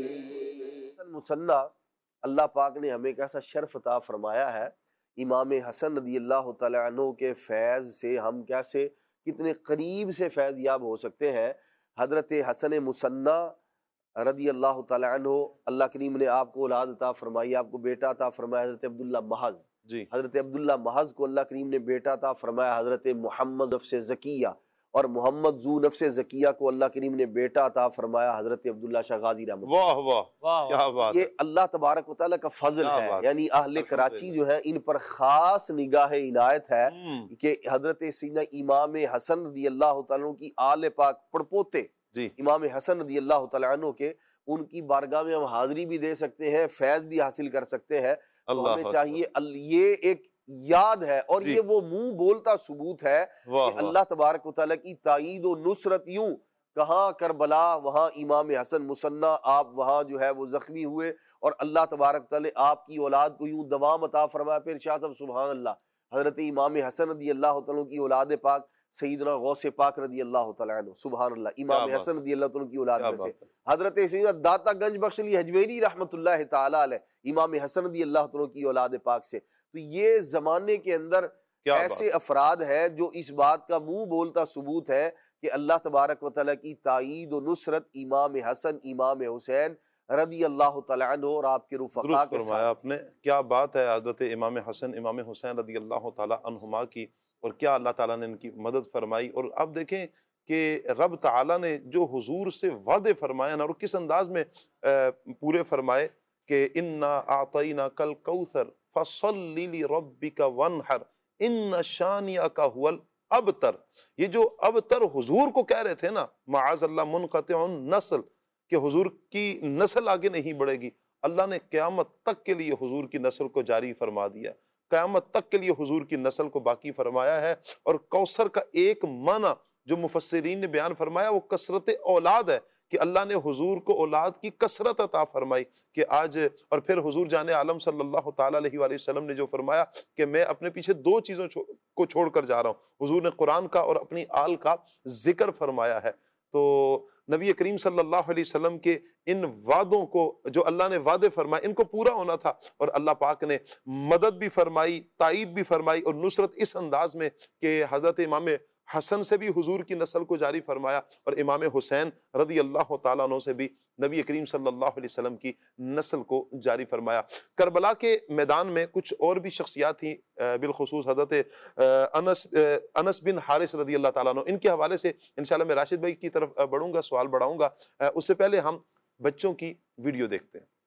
مثنیٰ اللہ پاک نے ہمیں کیسا شرف عطا فرمایا ہے، امام حسن رضی اللہ تعالیٰ عنہ کے فیض سے ہم کیسے کتنے قریب سے فیض یاب ہو سکتے ہیں۔ حضرت حسن مثنیٰ رضی اللہ تعالیٰ عنہ، اللہ کریم نے آپ کو اولاد عطا فرمائی، آپ کو بیٹا عطا فرمایا حضرت عبداللہ محض، حضرت عبداللہ محض کو اللہ کریم نے بیٹا عطا فرمایا حضرت محمد نفس زکیہ، اور محمد ذو نفس زکیہ کو اللہ کریم نے بیٹا عطا فرمایا حضرت عبداللہ شاہ غازی رحمۃ اللہ۔ واہ واہ کیا بات ہے، یہ اللہ تبارک و تعالیٰ کا فضل ہے، یعنی اہل کراچی جو ہے ان پر خاص نگاہ عنایت ہے کہ حضرت سیدنا امام حسن رضی اللہ تعالیٰ عنہ کی آل پاک پڑپوتے امام حسن رضی اللہ تعالیٰ عنہ کے، ان کی بارگاہ میں ہم حاضری بھی دے سکتے ہیں، فیض بھی حاصل کر سکتے ہیں۔ تو ہمیں چاہیے، یہ ایک یاد ہے اور یہ وہ منہ بولتا ثبوت ہے کہ اللہ تبارک و تعالیٰ کی تائید و نصرت، یوں کہاں کربلا وہاں امام حسن مثنیٰ، آپ وہاں جو ہے وہ زخمی ہوئے، اور اللہ تبارک و تعالیٰ آپ کی اولاد کو یوں دوام عطا فرمایا۔ پھر شاہ صاحب سبحان اللہ، حضرت امام حسن رضی اللہ تعالیٰ کی اولاد پاک سیدنا غوث پاک رضی اللہ تعالیٰ عنہ، سبحان اللہ، امام حسن رضی اللہ تعالیٰ کی اولاد میں سے حضرت سیدنا داتا گنج بخش علی حجویری رحمۃ اللہ تعالیٰ علیہ، امام حسن رضی اللہ تعالیٰ کی اولاد پاک سے۔ تو یہ زمانے کے اندر ایسے افراد ہیں جو اس بات کا منہ بولتا ثبوت ہے کہ اللہ تبارک و تعالیٰ کی تائید و نصرت امام حسن امام حسین رضی اللہ تعالیٰ عنہ اور آپ کے رفقا کے ساتھ۔ آپ نے کیا بات ہے حضرت امام حسن امام حسین رضی اللہ تعالیٰ عنہما کی، اور کیا اللہ تعالیٰ نے ان کی مدد فرمائی۔ اور اب دیکھیں کہ رب تعالیٰ نے جو حضور سے وعدے فرمائے نا، اور کس انداز میں پورے فرمائے کہ اِنَّا أَعْطَيْنَاكَ الْكَوْثَرَ فَصَلِّ لِرَبِّكَ وَانْحَرْ إِنَّ شَانِئَكَ هُوَ الْأَبْتَرُ۔ یہ جو ابتر حضور کو کہہ رہے تھے نا، معاذ اللہ منقطع النسل، کہ حضور کی نسل آگے نہیں بڑھے گی، اللہ نے قیامت تک کے لیے حضور کی نسل کو جاری فرما دیا، قیامت تک کے لیے حضور کی نسل کو باقی فرمایا ہے۔ اور کوثر کا ایک معنی جو مفسرین نے بیان فرمایا وہ کثرت اولاد ہے، کہ اللہ نے حضور کو اولاد کی کثرت عطا فرمائی کہ آج، اور پھر حضور جان عالم صلی اللہ تعالیٰ علیہ وآلہ وسلم نے جو فرمایا کہ میں اپنے پیچھے 2 چیزوں کو چھوڑ کر جا رہا ہوں، حضور نے قرآن کا اور اپنی آل کا ذکر فرمایا ہے۔ تو نبی کریم صلی اللہ علیہ وسلم کے ان وعدوں کو جو اللہ نے وعدے فرمائے ان کو پورا ہونا تھا، اور اللہ پاک نے مدد بھی فرمائی، تائید بھی فرمائی اور نصرت اس انداز میں کہ حضرت امام حسن سے بھی حضور کی نسل کو جاری فرمایا، اور امام حسین رضی اللہ تعالیٰ عنہ سے بھی نبی کریم صلی اللہ علیہ وسلم کی نسل کو جاری فرمایا۔ کربلا کے میدان میں کچھ اور بھی شخصیات تھیں، بالخصوص حضرت انس بن حارث رضی اللہ تعالیٰ عنہ، ان کے حوالے سے انشاءاللہ میں راشد بھائی کی طرف بڑھوں گا، سوال بڑھاؤں گا۔ اس سے پہلے ہم بچوں کی ویڈیو دیکھتے ہیں۔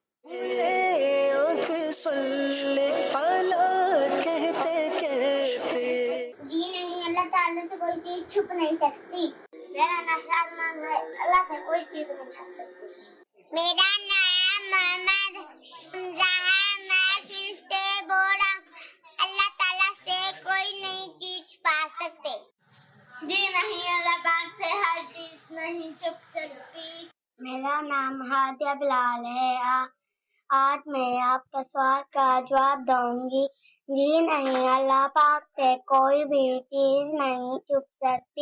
جی نہیں، اللہ تعالیٰ سے کوئی چیز چھپ نہیں سکتی۔ میرا نام شادمان ہے، اللہ سے کوئی چیز نہیں چھپ سکتی۔ میرا نام محمد حمزہ ہے، میں پھر سے بول رہا ہوں، اللہ تعالیٰ سے کوئی نئی چیز چھپا سکتے۔ جی نہیں، اللہ پاک سے ہر چیز نہیں چھپ سکتی۔ میرا نام ہادیہ بلال ہے، آج میں آپ کا سوال کا جواب دوں گی۔ جی نہیں، اللہ پاک سے کوئی بھی چیز نہیں چھپ سکتی،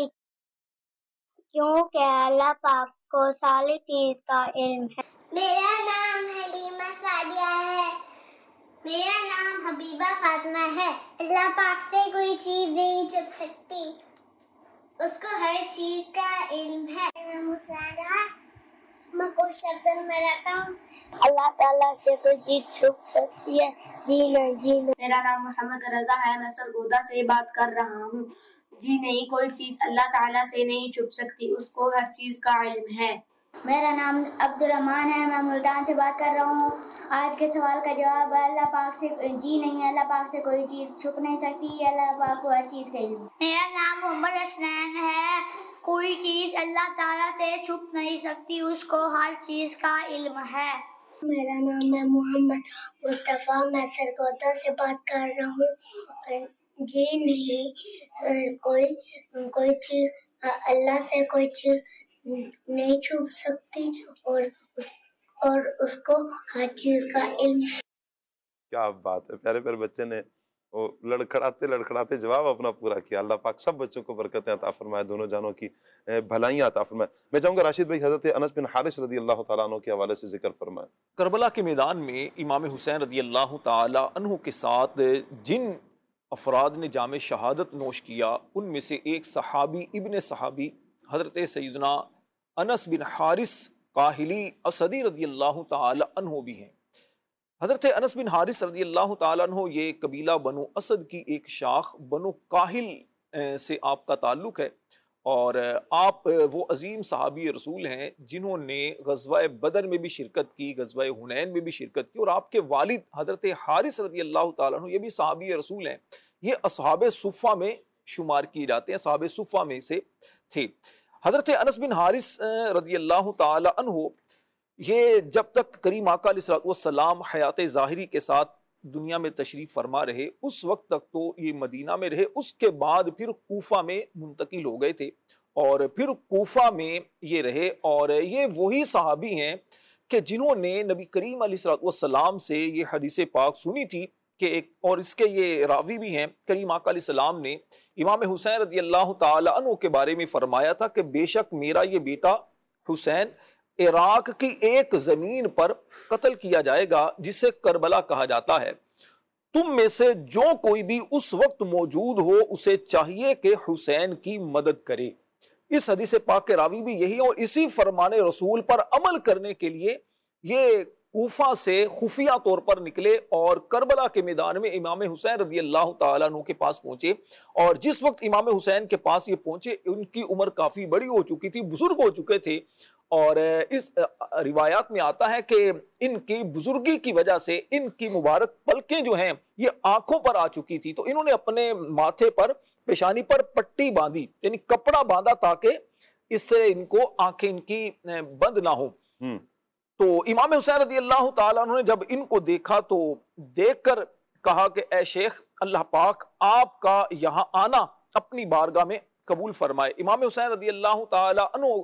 کیونکہ اللہ پاک کو ساری چیز کا علم ہے۔ میرا نام حلیمہ سعدیہ ہے، میرا نام حبیبہ فاطمہ ہے۔ اللہ پاک سے کوئی چیز نہیں چھپ سکتی، اس کو ہر چیز کا علم ہے۔ میرا نام حسین ہے، میں کوئی سبزن میں رہتا ہوں۔ اللہ تعالیٰ سے کوئی چیز چھپ سکتی ہے؟ جی نہیں، جی نہیں۔ میرا نام محمد رضا ہے، میں سرگودا سے بات کر رہا ہوں۔ جی نہیں، کوئی چیز اللہ تعالیٰ سے نہیں چھپ سکتی، اس کو ہر چیز کا علم ہے۔ میرا نام عبد الرحمن ہے، میں ملتان سے بات کر رہا ہوں۔ آج کے سوال کا جواب ہے اللہ پاک سے جی نہیں، اللہ پاک سے کوئی چیز چھپ نہیں سکتی، اللہ پاک کو ہر چیز کا علم ہے۔ میرا نام محمد حسنین ہے، کوئی چیز اللہ تعالیٰ سے چھپ نہیں سکتی، اس کو ہر چیز کا علم ہے۔ میرا نام ہے محمد مصطفیٰ، میں سرگودا سے بات کر رہا ہوں۔ جی نہیں، کوئی چیز اللہ سے کوئی چیز نہیں چھپ سکتی، اور اس کو ہر چیز کا علم ہے۔ کیا بات ہے، پیارے پیارے بچے نے وہ لڑکھڑاتے جواب اپنا پورا کیا۔ اللہ پاک سب بچوں کو برکتیں عطا فرمائے، دونوں جانوں کی بھلائیاں عطا فرمائے۔ میں چاہوں گا راشد بھائی حضرت انس بن حارث رضی اللہ تعالیٰ عنہ کے حوالے سے ذکر فرمائیں۔ کربلا کے میدان میں امام حسین رضی اللہ تعالی عنہ کے ساتھ جن افراد نے جام شہادت نوش کیا، ان میں سے ایک صحابی ابن صحابی حضرت سیدنا انس بن حارث کاہلی اسدی رضی اللہ تعالی عنہ بھی ہیں۔ حضرت انس بن حارث رضی اللہ تعالیٰ عنہ یہ قبیلہ بنو اسد کی ایک شاخ بنو کاہل سے آپ کا تعلق ہے، اور آپ وہ عظیم صحابی رسول ہیں جنہوں نے غزوہ بدر میں بھی شرکت کی، غزوہ حنین میں بھی شرکت کی، اور آپ کے والد حضرت حارث رضی اللہ تعالیٰ عنہ یہ بھی صحابی رسول ہیں۔ یہ اصحاب صفہ میں شمار کیے جاتے ہیں، صحاب صفہ میں سے تھے۔ حضرت انس بن حارث رضی اللہ تعالی عنہ یہ جب تک کریم آقا علیہ السلام حیات ظاہری کے ساتھ دنیا میں تشریف فرما رہے، اس وقت تک تو یہ مدینہ میں رہے، اس کے بعد پھر کوفہ میں منتقل ہو گئے تھے، اور پھر کوفہ میں یہ رہے، اور یہ وہی صحابی ہیں کہ جنہوں نے نبی کریم علیہ السلام سے یہ حدیث پاک سنی تھی کہ اور اس کے یہ راوی بھی ہیں، کریم آقا علیہ السلام نے امام حسین رضی اللہ تعالی عنہ کے بارے میں فرمایا تھا کہ بے شک میرا یہ بیٹا حسین عراق کی ایک زمین پر قتل کیا جائے گا جسے کربلا کہا جاتا ہے، تم میں سے جو کوئی بھی اس وقت موجود ہو اسے چاہیے کہ حسین کی مدد کرے۔ اس حدیث پاک کے راوی بھی یہی، اور اسی فرمان رسول پر عمل کرنے کے لیے یہ کوفہ سے خفیہ طور پر نکلے اور کربلا کے میدان میں امام حسین رضی اللہ تعالیٰ عنہ کے پاس پہنچے، اور جس وقت امام حسین کے پاس یہ پہنچے ان کی عمر کافی بڑی ہو چکی تھی، بزرگ ہو چکے تھے، اور اس روایات میں آتا ہے کہ ان کی بزرگی کی وجہ سے ان کی مبارک پلکیں جو ہیں یہ آنکھوں پر آ چکی تھی، تو انہوں نے اپنے ماتھے پر پیشانی پر پٹی باندھی، یعنی کپڑا باندھا تاکہ اس سے ان کو آنکھیں ان کی بند نہ ہوں۔ تو امام حسین رضی اللہ تعالیٰ عنہ نے جب ان کو دیکھا تو دیکھ کر کہا کہ اے شیخ، اللہ پاک آپ کا یہاں آنا اپنی بارگاہ میں قبول فرمائے۔ امام حسین رضی اللہ تعالیٰ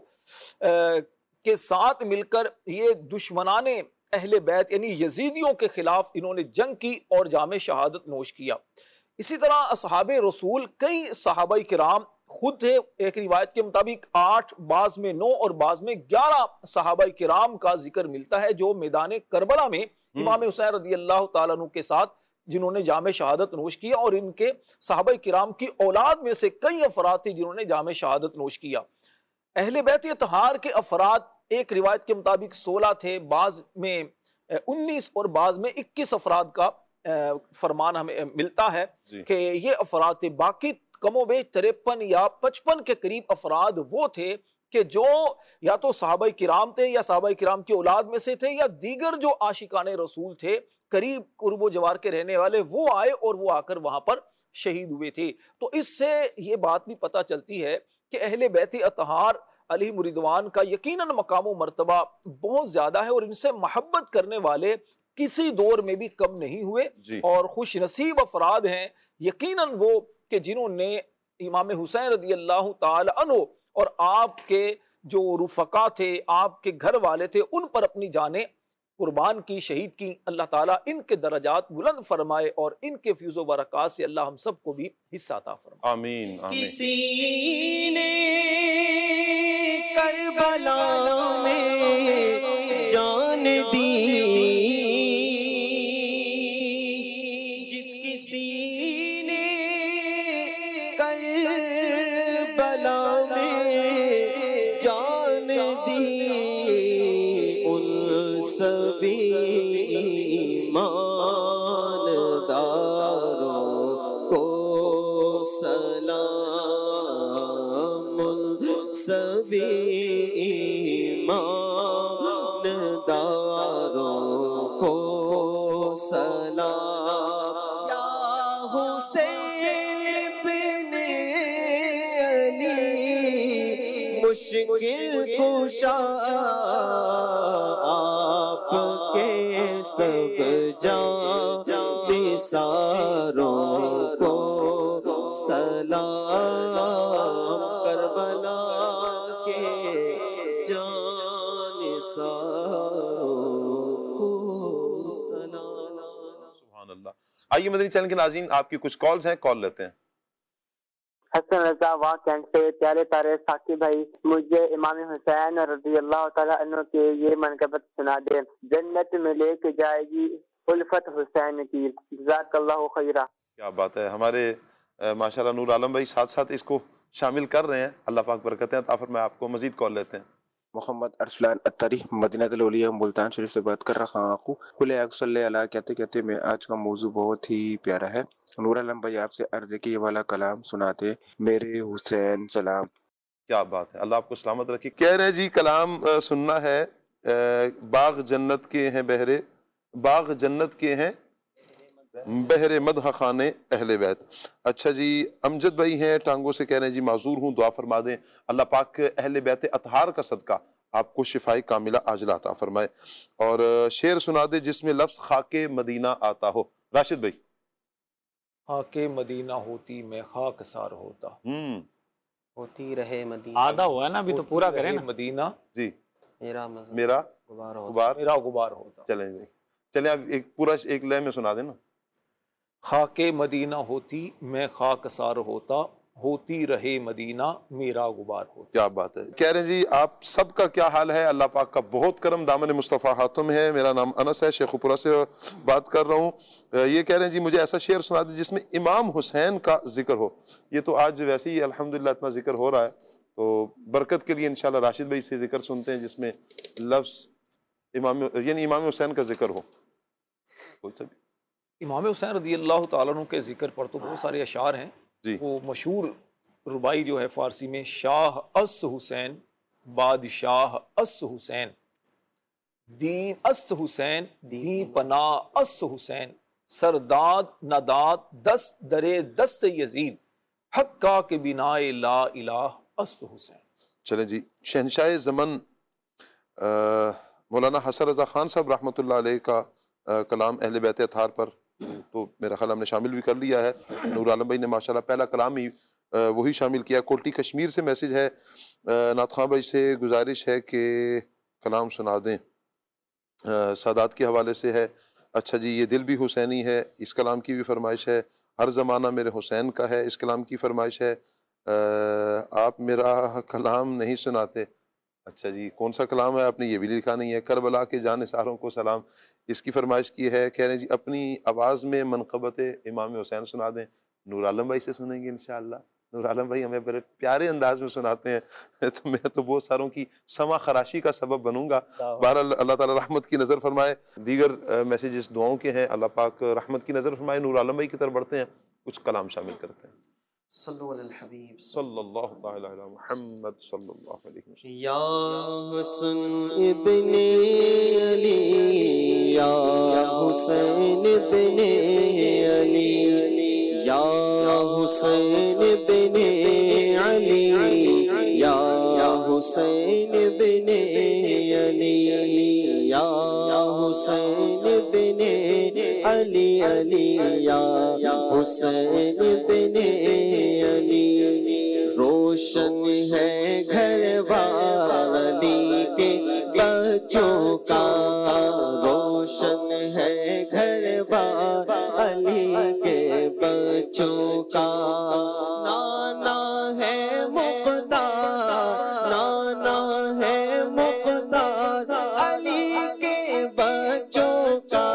عنہ کے ساتھ مل کر یہ دشمنان اہل بیت یعنی یزیدیوں کے خلاف انہوں نے جنگ کی اور جام شہادت نوش کیا۔ اسی طرح اصحاب رسول کئی صحابہ کرام خود تھے، ایک روایت کے مطابق 8، بعض میں 9 اور بعض میں 11 صحابہ کرام کا ذکر ملتا ہے جو میدان کربلا میں امام حسین رضی اللہ تعالیٰ عنہ کے ساتھ جنہوں نے جام شہادت نوش کیا، اور ان کے صحابہ کرام کی اولاد میں سے کئی افراد تھے جنہوں نے جام شہادت نوش کیا۔ اہل بیت اطہار کے افراد ایک روایت کے مطابق 16 تھے، بعض میں 19 اور بعض میں 21 افراد کا فرمان ہمیں ملتا ہے کہ یہ افراد تھے۔ باقی کم و بیش 53 یا 55 کے قریب افراد وہ تھے کہ جو یا تو صحابہ کرام تھے یا صحابہ کرام کی اولاد میں سے تھے یا دیگر جو عاشقان رسول تھے قریب قرب و جوار کے رہنے والے، وہ آئے اور وہ آ کر وہاں پر شہید ہوئے تھے۔ تو اس سے یہ بات بھی پتہ چلتی ہے کہ اہل بیت اطہار علیہم رضوان کا یقیناً مقام و مرتبہ بہت زیادہ ہے، اور ان سے محبت کرنے والے کسی دور میں بھی کم نہیں ہوئے، اور خوش نصیب افراد ہیں یقیناً وہ کہ جنہوں نے امام حسین رضی اللہ تعالی عنہ اور آپ کے جو رفقا تھے، آپ کے گھر والے تھے، ان پر اپنی جانیں قربان کی، شہید کی۔ اللہ تعالیٰ ان کے درجات بلند فرمائے اور ان کے فیض و برکات سے اللہ ہم سب کو بھی حصہ عطا فرمائے۔ آمین آمین۔ کسی نے کربلا میں جان دی، جس کسی نے کربلا میں جان دی، ان سبھی ایمانداروں کو سلام، ان سبھی ایمانداروں کو سلام۔ یا حسین بن علی مشکل کشا، آپ کے سب جان ساروں کو سلام، کربلا کے جان ساروں کو سلام۔ سبحان اللہ۔ آئیے مدنی چینل کے ناظرین، آپ کی کچھ کالز ہیں، کال لیتے ہیں۔ حسن رضا واہ کینٹ سے پیارے پیارے ساقی بھائی، مجھے امام حسین رضی اللہ تعالیٰ عنہ کے یہ منقبت سنا دے، جنت میں لے کے جائے گی الفت حسین کی، جزاک اللہ خیرہ۔ کیا بات ہے، ہمارے ماشاءاللہ نور عالم بھائی ساتھ ساتھ اس کو شامل کر رہے ہیں، اللہ پاک برکتیں عطا فرمائے آپ کو۔ مزید کال لیتے ہیں۔ محمد ارسلان اتری مدینہ الاولیاء ملتان شریف سے بات کر رہا ہوں۔ کھلے صلی اللہ کہتے کہتے میں آج کا موضوع بہت ہی پیارا ہے۔ نور عالم بھائی آپ سے عرض ہے کہ یہ والا کلام سناتے، میرے حسین سلام۔ کیا بات ہے، اللہ آپ کو سلامت رکھے۔ کہہ رہے جی کلام سننا ہے، باغ جنت کے ہیں بہرے، باغ جنت کے ہیں بہر مدح خانے اہل بیت۔ اچھا جی، امجد بھائی ہیں ٹانگوں سے، کہہ رہے ہیں جی معذور ہوں، دعا فرما دیں اللہ پاک اہل بیت اطہار کا صدقہ آپ کو شفائی کاملہ عاجلہ عطا فرمائے۔ اور شعر سنا دے جس میں لفظ خاک مدینہ آتا ہو۔ راشد بھائی۔ خاک مدینہ ہوتی میں خاک سار ہوتا، ہوتی رہے مدینہ۔ آدھا ہوا ہے نا، ابھی تو پورا کریں نا۔ مدینہ جی، میرا غبار ہوتا۔ چلیں جی، چلیں اب ایک پورا ایک لے میں سنا دیں نا۔ خاک مدینہ ہوتی میں خاک سار ہوتا، ہوتی رہے مدینہ میرا غبار ہوتا۔ کیا بات ہے۔ کہہ رہے ہیں جی آپ سب کا کیا حال ہے، اللہ پاک کا بہت کرم، دامن مصطفیٰ ہاتھوں میں ہے۔ میرا نام انس ہے، شیخ پورہ سے بات کر رہا ہوں۔ یہ کہہ رہے ہیں جی مجھے ایسا شعر سنا دیں جس میں امام حسین کا ذکر ہو۔ یہ تو آج ویسے ہی الحمدللہ اتنا ذکر ہو رہا ہے، تو برکت کے لیے انشاءاللہ راشد بھائی سے ذکر سنتے ہیں جس میں لفظ امام یعنی امام حسین کا ذکر ہو۔ کوئی سا بھی امام حسین رضی اللہ تعالیٰ عنہ کے ذکر پر تو بہت سارے اشعار ہیں جی۔ وہ مشہور ربائی جو ہے فارسی میں، شاہ است حسین بادشاہ است حسین، دین است حسین دین پناہ است حسین، سرداد نداد دست درے دست یزید، حقا کے بنائے لا الہ است حسین۔ چلیں جی، شہنشاہ زمن مولانا حسن رضا خان صاحب رحمۃ اللہ علیہ کا کلام اہل بیت اطہار پر تو میرا خیال ہم نے شامل بھی کر لیا ہے۔ نور عالم بھائی نے ماشاءاللہ پہلا کلام ہی وہی شامل کیا۔ کوٹی کشمیر سے میسج ہے، نعت خواں بھائی سے گزارش ہے کہ کلام سنا دیں، سادات کے حوالے سے ہے۔ اچھا جی، یہ دل بھی حسینی ہے، اس کلام کی بھی فرمائش ہے۔ ہر زمانہ میرے حسین کا ہے، اس کلام کی فرمائش ہے۔ آپ میرا کلام نہیں سناتے. اچھا جی، کون سا کلام ہے؟ آپ نے یہ بھی لکھا نہیں ہے. کربلا کے جانثاروں کو سلام، اس کی فرمائش کی ہے. کہہ رہے ہیں جی اپنی آواز میں منقبت امام حسین سنا دیں. نور عالم بھائی سے سنیں گے انشاءاللہ. نور عالم بھائی ہمیں بڑے پیارے انداز میں سناتے ہیں، تو میں تو بہت ساروں کی سما خراشی کا سبب بنوں گا. بہرحال اللہ تعالیٰ رحمت کی نظر فرمائے. دیگر میسیجز دعاؤں کے ہیں، اللہ پاک رحمت کی نظر فرمائے. نور عالم بھائی کی طرف بڑھتے ہیں، کچھ کلام شامل کرتے ہیں. صلو علی الحبیب صلی اللہ تعالی علی محمد صلی اللہ علیہ وسلم. یا حسن ابن علی، یا حسین ابن علی، یا حسین ابن علی، یا حسین ابن علی، یا حسین ابن علی، علی یا حسین ابن علی. روشن ہے گھر والی کے بچوں کا، روشن ہے گھر والی کے بچوں کا. نانا ہے مقدار، نانا ہے مقدار علی کے بچوں کا.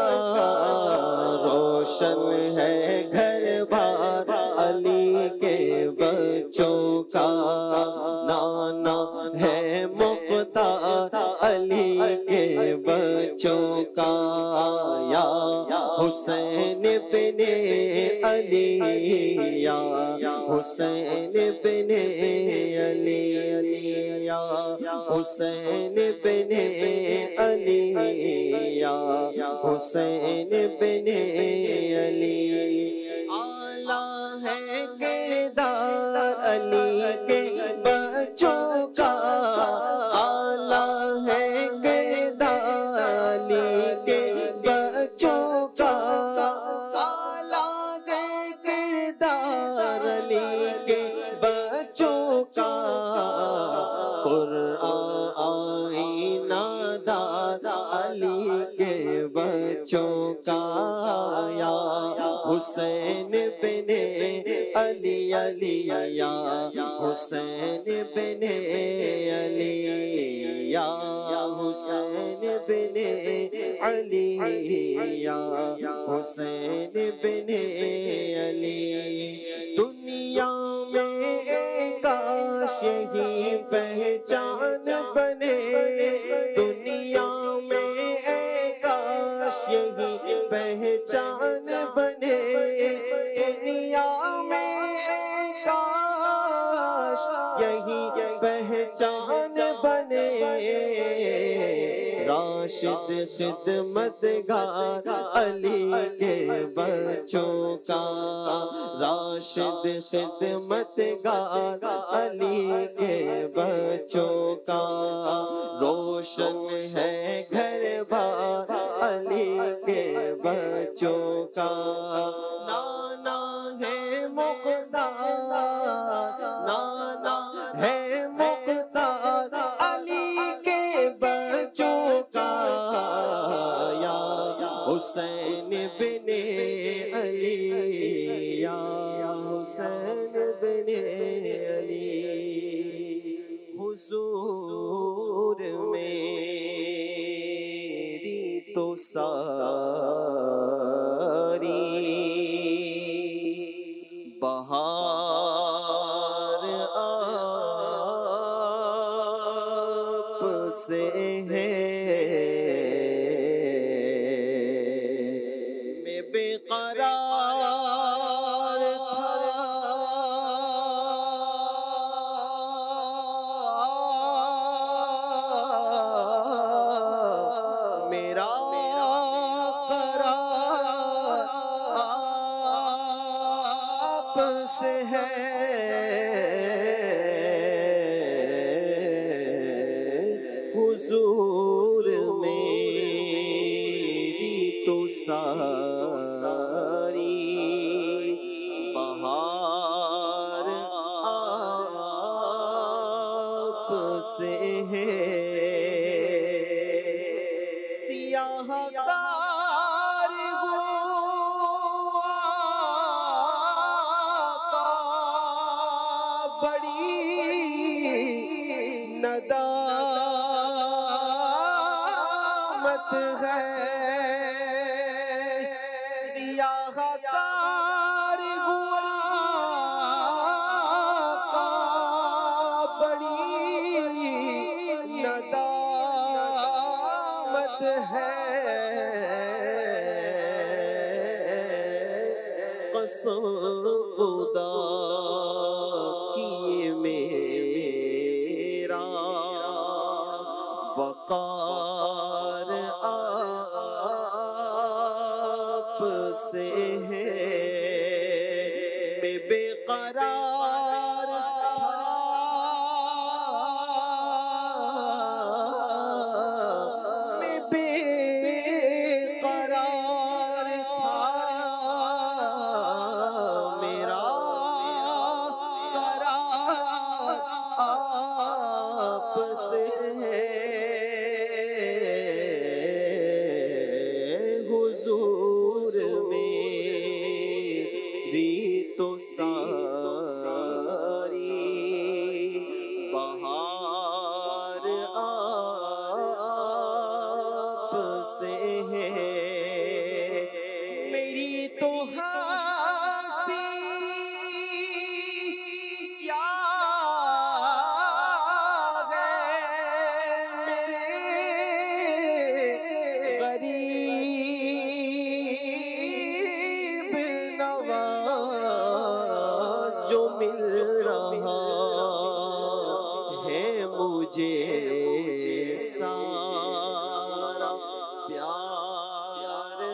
روشن ہے گھر بار علی کے بچوں کا. نانا ہے مقدار علی کے بچوں کا. یا حسین ابن علی، یا حسین ابن علی، علی یا حسین ابن علی، یا حسین ابن علی. اعلیٰ ہے کردار علی کے بچوں کا، اعلیٰ ہے کردار علی کے بچوں کا، اعلیٰ ہے کردار علی کے بچوں کا. قرآن آئینہ دار علی کے بچوں کا. یا حسین بن علی، علی یا حسین بن علی، یا حسین بن علی، یا حسین بن علی. دنیا میں کاش یہی پہچان بنے، دنیا میں کاش یہی پہچان بنے، دنیا میں کاش یہی پہچان بنے. راشد خدمت گار علی کے بچوں کا، راشد خدمت گار علی کے بچوں کا. روشن ہے گھر بار علی کے بچوں کا. نانا ہے مقدار، نانا ہے مقدار علی کے بچوں کا. یا حسین بن علی، یا حسین بن علی. حضور میری تو ساری بہار آپ سے ہے. میں بے قرار میرا قرار آپ سے ہے. حضور میری تو ساری بہار آپ سے ہے. سیاہ کار ہوا علامت ہے سیاہ کار ہوا کا بڑی ندامت ہے قسم خدا کی میرا وقار آپ سے ہے میں بے قرار میں بے قرار تھا میرا قرار آپ سے ہے حضور میری تو ساری بہار آپ سے ہے میری تو ہستی کیا ہے میرے غریب نواز جو مل رہا ہے مجھے سارا پیار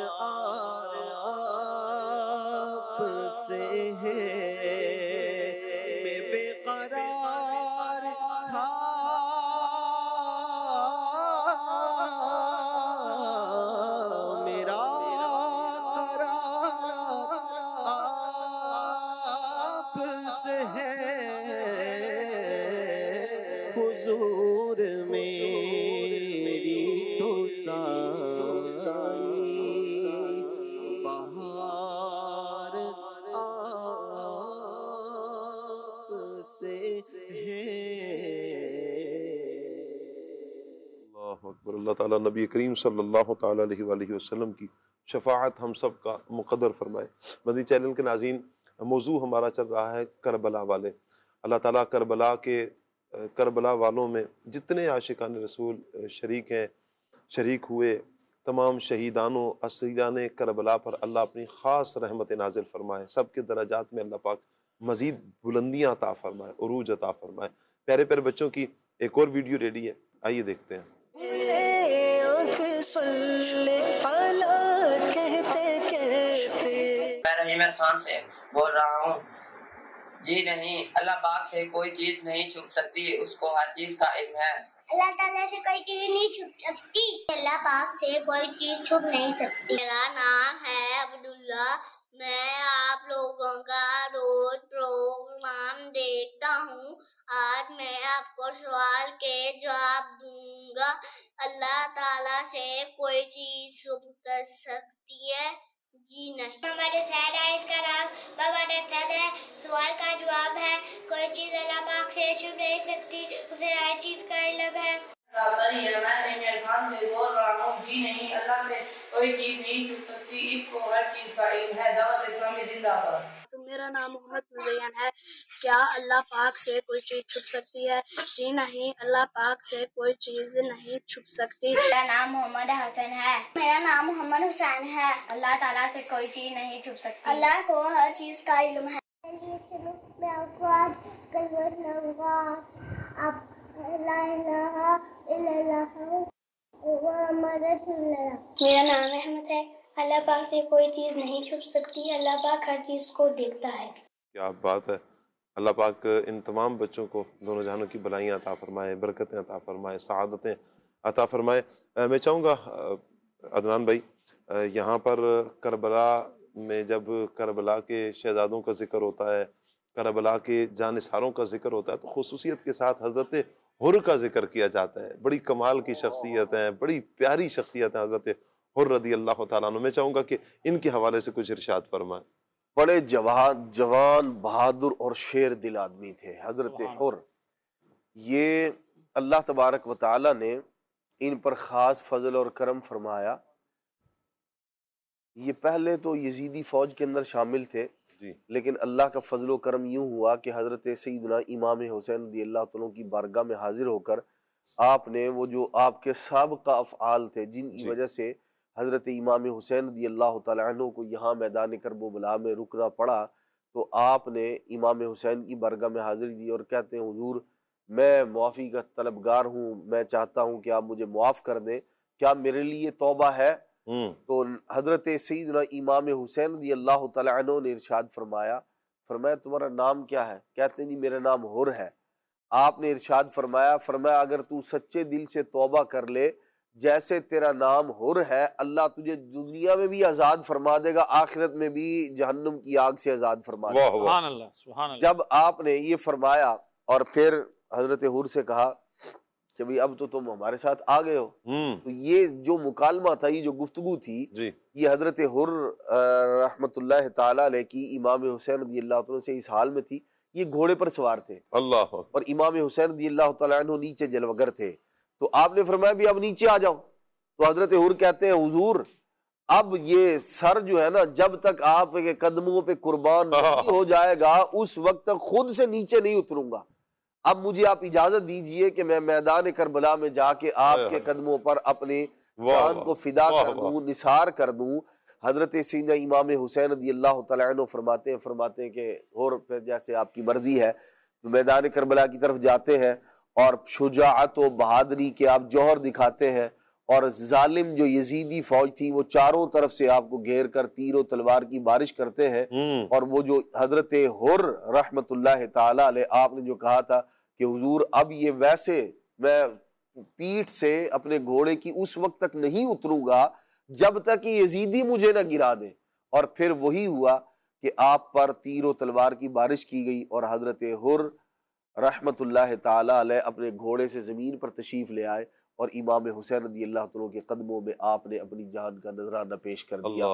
آپ سے ہے میں بے قرار تھا میرا قرار آپ سے ہے حضور میری تو ساری بہار آپ سے ہے اللہ اکبر۔ اللہ تعالیٰ نبی کریم صلی اللہ تعالیٰ علیہ وآلہ وسلم کی شفاعت ہم سب کا مقدر فرمائے۔ مدنی چینل کے ناظرین، موضوع ہمارا چل رہا ہے کربلا والے۔ اللہ تعالیٰ کربلا والوں میں جتنے عاشقان رسول شریک ہیں، شریک ہوئے، تمام شہیدانوں اسیران کربلا پر اللہ اپنی خاص رحمت نازل فرمائے، سب کے درجات میں اللہ پاک مزید بلندیاں عطا فرمائے، عروج عطا فرمائے۔ پیارے پیارے بچوں کی ایک اور ویڈیو ریڈی ہے، آئیے دیکھتے ہیں۔ میں رحیم خان سے بول رہا ہوں۔ جی نہیں، اللہ پاک سے کوئی چیز نہیں چھپ سکتی، اس کو ہر چیز کا علم ہے۔ اللہ تعالیٰ سے کوئی چیز نہیں چھپ سکتی، اللہ پاک سے کوئی چیز چھپ نہیں سکتی۔ میرا نام ہے عبداللہ، میں آپ لوگوں کا روز پروگرام دیکھتا ہوں۔ آج میں آپ کو سوال کے جواب دوں گا۔ اللہ تعالیٰ سے کوئی چیز چھپ سکتی ہے؟ جی نہیں۔ ہمارے سید آئے اس کا نام بابا نصرت ہے۔ سوال کا جواب ہے کوئی چیز اللہ پاک سے چھپ نہیں سکتی، اسے ہر چیز کا علم ہے۔ میں رحیم خان سے بول رہا ہوں۔ جی نہیں، اللہ سے کوئی چیز نہیں چھپ سکتی، اس کو ہر چیز کا علم ہے۔ دعوت اسلامی زندہ باد۔ میرا نام محمد مزین ہے۔ کیا اللہ پاک سے کوئی چیز چھپ سکتی ہے؟ جی نہیں، اللہ پاک سے کوئی چیز نہیں چھپ سکتی۔ میرا نام محمد حسن ہے۔ میرا نام محمد حسین ہے۔ اللہ تعالیٰ سے کوئی چیز نہیں چھپ سکتی، اللہ کو ہر چیز کا علم ہے۔ میرا نام احمد ہے۔ اللہ پاک سے کوئی چیز نہیں چھپ سکتی، اللہ پاک ہر چیز کو دیکھتا ہے۔ کیا بات ہے۔ اللہ پاک ان تمام بچوں کو دونوں جہانوں کی بلائیاں عطا فرمائے، برکتیں عطا فرمائے، سعادتیں عطا فرمائے۔ میں چاہوں گا عدنان بھائی، یہاں پر کربلا میں جب کربلا کے شہزادوں کا ذکر ہوتا ہے، کربلا کے جانثاروں کا ذکر ہوتا ہے، تو خصوصیت کے ساتھ حضرت حر کا ذکر کیا جاتا ہے۔ بڑی کمال کی شخصیت ہیں، بڑی پیاری شخصیت ہیں حضرت حر رضی اللہ تعالیٰ عنہ۔ میں چاہوں گا کہ ان کے حوالے سے کچھ ارشاد فرمائیں۔ بڑے جوان بہادر اور شیر دل آدمی تھے حضرت حر۔ یہ اللہ تبارک و تعالیٰ نے ان پر خاص فضل اور کرم فرمایا۔ یہ پہلے تو یزیدی فوج کے اندر شامل تھے، لیکن اللہ کا فضل و کرم یوں ہوا کہ حضرت سیدنا امام حسین رضی اللہ تعالیٰ کی بارگاہ میں حاضر ہو کر آپ نے وہ جو آپ کے سابقہ افعال تھے جن کی وجہ سے حضرت امام حسین رضی اللہ تعالیٰ عنہ کو یہاں میدان کرب و بلا میں رکنا پڑا، تو آپ نے امام حسین کی بارگاہ میں حاضری دی اور کہتے ہیں حضور میں معافی کا طلبگار ہوں، میں چاہتا ہوں کہ آپ مجھے معاف کر دیں، کیا میرے لیے توبہ ہے؟ تو حضرت سیدنا امام حسین رضی اللہ تعالیٰ عنہ نے ارشاد فرمایا تمہارا نام کیا ہے؟ کہتے نہیں میرا نام حر ہے۔ آپ نے ارشاد فرمایا اگر تو سچے دل سے توبہ کر لے، جیسے تیرا نام حر ہے اللہ تجھے دنیا میں بھی آزاد فرما دے گا، آخرت میں بھی جہنم کی آگ سے آزاد فرما دے گا۔ سبحان اللہ، سبحان اللہ۔ جب آپ نے یہ فرمایا اور پھر حضرت حر سے کہا کہ بھئی اب تو تم ہمارے ساتھ آ گئے ہو، تو یہ جو مکالمہ تھا، یہ جو گفتگو تھی، یہ حضرت حر رحمت اللہ تعالی علیہ کی امام حسین رضی اللہ عنہ سے اس حال میں تھی، یہ گھوڑے پر سوار تھے اور امام حسین رضی اللہ تعالیٰ عنہ نیچے جلوگر تھے، تو آپ نے فرمایا بھی اب نیچے آ جاؤ۔ تو حضرت حر کہتے ہیں حضور اب یہ سر جو ہے نا جب تک آپ کے قدموں پہ قربان نہیں ہو جائے گا اس وقت تک خود سے نیچے نہیں اتروں گا، اب مجھے آپ اجازت دیجئے کہ میں میدان کربلا میں جا کے آپ کے قدموں پر اپنی جان کو فدا کر دوں، نثار کر دوں۔ حضرت سیدنا امام حسین رضی اللہ تعالیٰ عنہ فرماتے ہیں کہ اور پھر جیسے آپ کی مرضی ہے، تو میدان کربلا کی طرف جاتے ہیں اور شجاعت و بہادری کے آپ جوہر دکھاتے ہیں، اور ظالم جو یزیدی فوج تھی وہ چاروں طرف سے آپ کو گھیر کر تیر و تلوار کی بارش کرتے ہیں، اور وہ جو حضرت حر رحمت اللہ تعالی علیہ آپ نے جو کہا تھا کہ حضور اب یہ ویسے میں پیٹھ سے اپنے گھوڑے کی اس وقت تک نہیں اتروں گا جب تک کہ یزیدی مجھے نہ گرا دے، اور پھر وہی ہوا کہ آپ پر تیر و تلوار کی بارش کی گئی اور حضرت حر رحمت اللہ تعالی علیہ اپنے گھوڑے سے زمین پر تشریف لے آئے اور امام حسین رضی اللہ تعالیٰ کے قدموں میں آپ نے اپنی جان کا نذرانہ پیش کر دیا۔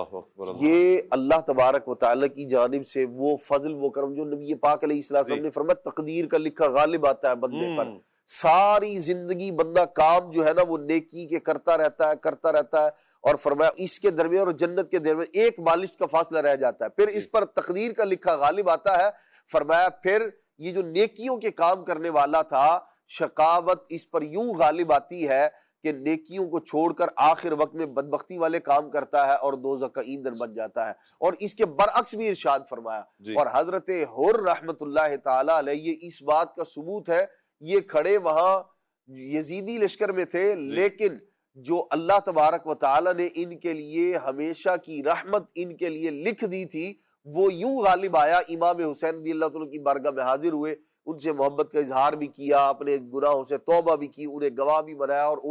یہ اللہ تبارک و تعالیٰ کی جانب سے وہ فضل و کرم جو نبی پاک علیہ السلام نے فرمایا تقدیر کا لکھا غالب آتا ہے بندے پر، ساری زندگی بندہ کام جو ہے نا وہ نیکی کے کرتا رہتا ہے اور فرمایا اس کے درمیان اور جنت کے درمیان ایک بالش کا فاصلہ رہ جاتا ہے، پھر اس پر تقدیر کا لکھا غالب آتا ہے۔ فرمایا پھر یہ جو نیکیوں کے کام کرنے والا تھا، شقاوت اس پر یوں غالب آتی ہے کہ نیکیوں کو چھوڑ کر آخر وقت میں بدبختی والے کام کرتا ہے اور دوزخ کا ایندھن بن جاتا ہے، اور اس کے برعکس بھی ارشاد فرمایا۔ اور حضرت حر رحمت اللہ تعالی علیہ یہ اس بات کا ثبوت ہے، یہ کھڑے وہاں یزیدی لشکر میں تھے، لیکن جو اللہ تبارک و تعالی نے ان کے لیے ہمیشہ کی رحمت ان کے لیے لکھ دی تھی وہ یوں غالب آیا۔ امام حسین رضی اللہ تعالیٰ کی بارگاہ میں حاضر ہوئے، ان سے محبت کا اظہار بھی کیا، اپنے گناہوں سے توبہ بھی کی، انہیں گواہ بھی بنایا، اور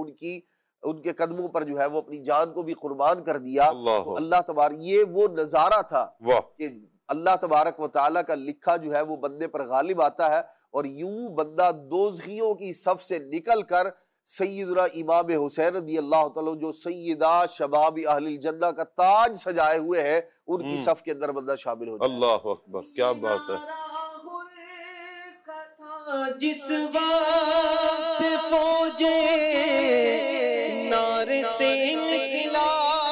ان کے قدموں پر جو ہے وہ اپنی جان کو بھی قربان کر دیا۔ تو اللہ تبارک یہ وہ نظارہ تھا کہ اللہ تبارک و تعالیٰ کا لکھا جو ہے وہ بندے پر غالب آتا ہے، اور یوں بندہ دوزخیوں کی صف سے نکل کر سیدنا امام حسین رضی اللہ تعالیٰ جو سیدہ شباب اہل الجنہ کا تاج سجائے ہوئے ہیں ان کی صف کے اندر بندہ شامل ہو جائے۔ اللہ اکبر، کیا بات ہے۔ جس وقت فوجے نار سے نکلا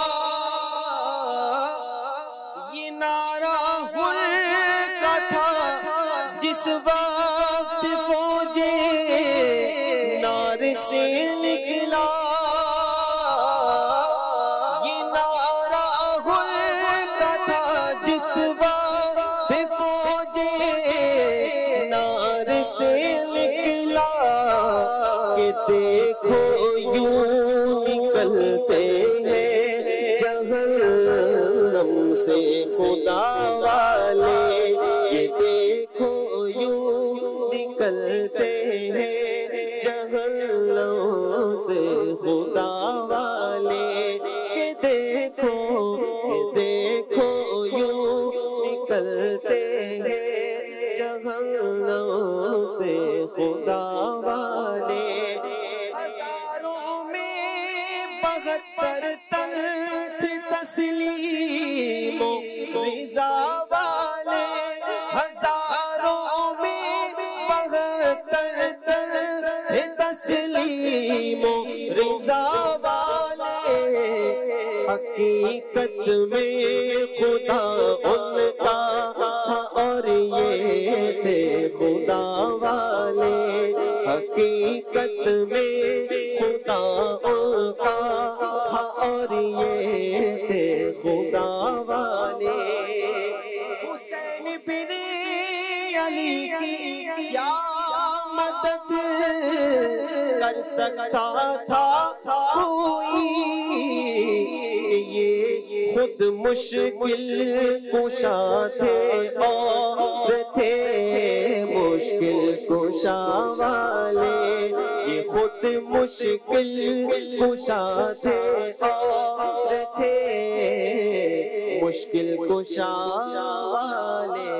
یہ نعرہ حر کا تھا، جس وقت فوجے نار سے نکلا یہ نعرہ حر کا تھا، جس وقت فوجے نار سے نکلا کہ دیکھو یوں نکلتے ہیں جہنم سے خدا والے، یہ دیکھو یوں نکلتے ہیں جہنم سے خدا والے، کہ دیکھو یوں نکلتے ہیں جہنم سے خدا والے۔ ہزاروں میں 72 تلخ تسلیم و رضا والے، ہزاروں میں 72 تلخ تسلیم و رضا حقیقت میں خدا ان کا اور یہ تھے خدا والے، حقیقت میں خدا ان کا اور یہ تھے خدا والے۔ حسین بن علی کی کیا مدد کر سکتا تھا کوئی، یہ خود مشکل کشا تھے اور تھے مشکل کشا والے، یہ خود مشکل کشا تھے اور تھے مشکل کشا والے۔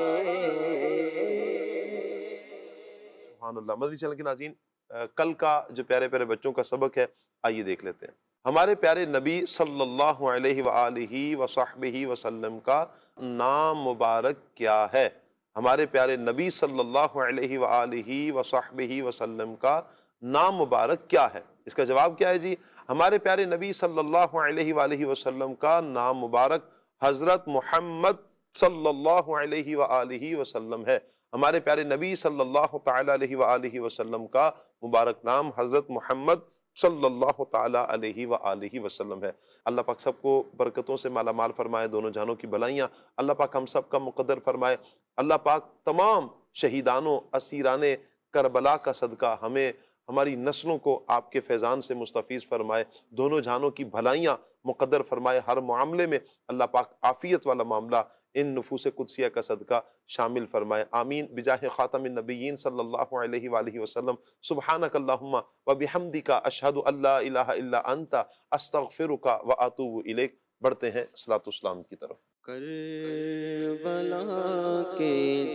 سبحان اللہ۔ مدنی چینل کے ناظرین، کل کا جو پیارے پیارے بچوں کا سبق ہے، آئیے دیکھ لیتے ہیں۔ ہمارے پیارے نبی صلی اللہ علیہ وآلہ وصحبہ وسلم کا نام مبارک کیا ہے؟ ہمارے پیارے نبی صلی اللہ علیہ وآلہ وصحبہ وسلم کا نام مبارک کیا ہے؟ اس کا جواب کیا ہے جی؟ ہمارے پیارے نبی صلی اللہ علیہ وآلہ وسلم کا نام مبارک حضرت محمد صلی اللہ علیہ وآلہ وسلم ہے۔ ہمارے پیارے نبی صلی اللہ تعالیٰ علیہ وآلہ وسلم کا مبارک نام حضرت محمد صلی اللہ تعالیٰ علیہ وآلہ وسلم ہے۔ اللہ پاک سب کو برکتوں سے مالا مال فرمائے، دونوں جہانوں کی بھلائیاں اللہ پاک ہم سب کا مقدر فرمائے۔ اللہ پاک تمام شہیدانوں اسیران کربلا کا صدقہ ہمیں ہماری نسلوں کو آپ کے فیضان سے مستفیض فرمائے، دونوں جہانوں کی بھلائیاں مقدر فرمائے، ہر معاملے میں اللہ پاک عافیت والا معاملہ ان نفوس قدسیہ کا صدقہ شامل فرمائے، آمین بجاہ خاتم النبیین صلی اللہ علیہ وآلہ وسلم۔ سبحانک اللہم وبحمدک اشہد ان لا الہ الا انت استغفرک واتوب الیک۔ بڑھتے ہیں صلاۃ والسلام کی طرف۔ کربلا کے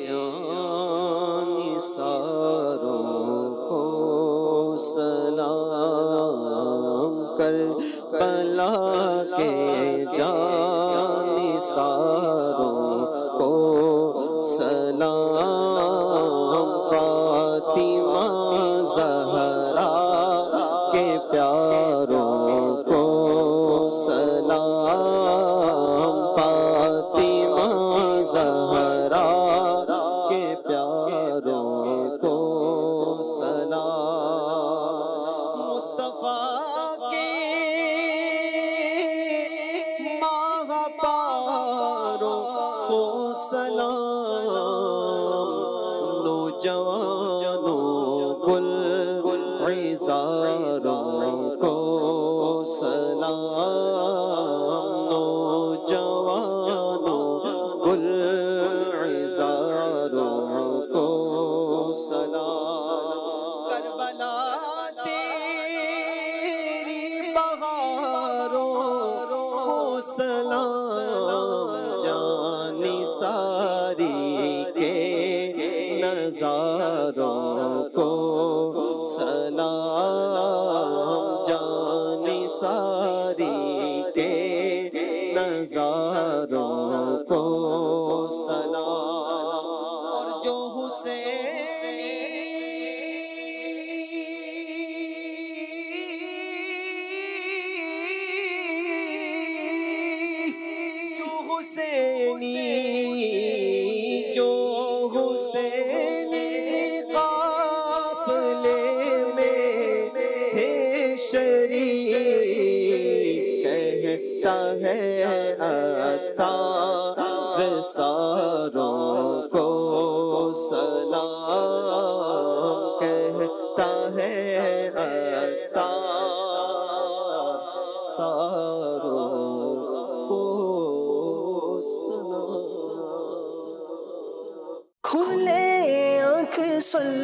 جان ساروں کو سلام، کربلا کے جان ساروں کو سلام، فاطمہ زہرا کے پیاروں کو سلام، فاطمہ زہرا کے پیاروں کو سلام، مصطفیٰ کے ماہ پاروں کو سلام، نوجوانوں گل عزاروں کو سلام، نوجوانوں گل عزاروں کو سلام، کربلا تیری بہاروں کو سلام، جانی ساری کے نظاروں کو سلام، جانی ساری کے نظاروں کو سلام، اور جو حسینی جو حسینی قافلے میں ہے شریک، کہتا ہے عطار ساروں کو سلام، کہتا ہے عطار ساروں کو سلام۔ کھلے آنکھ سن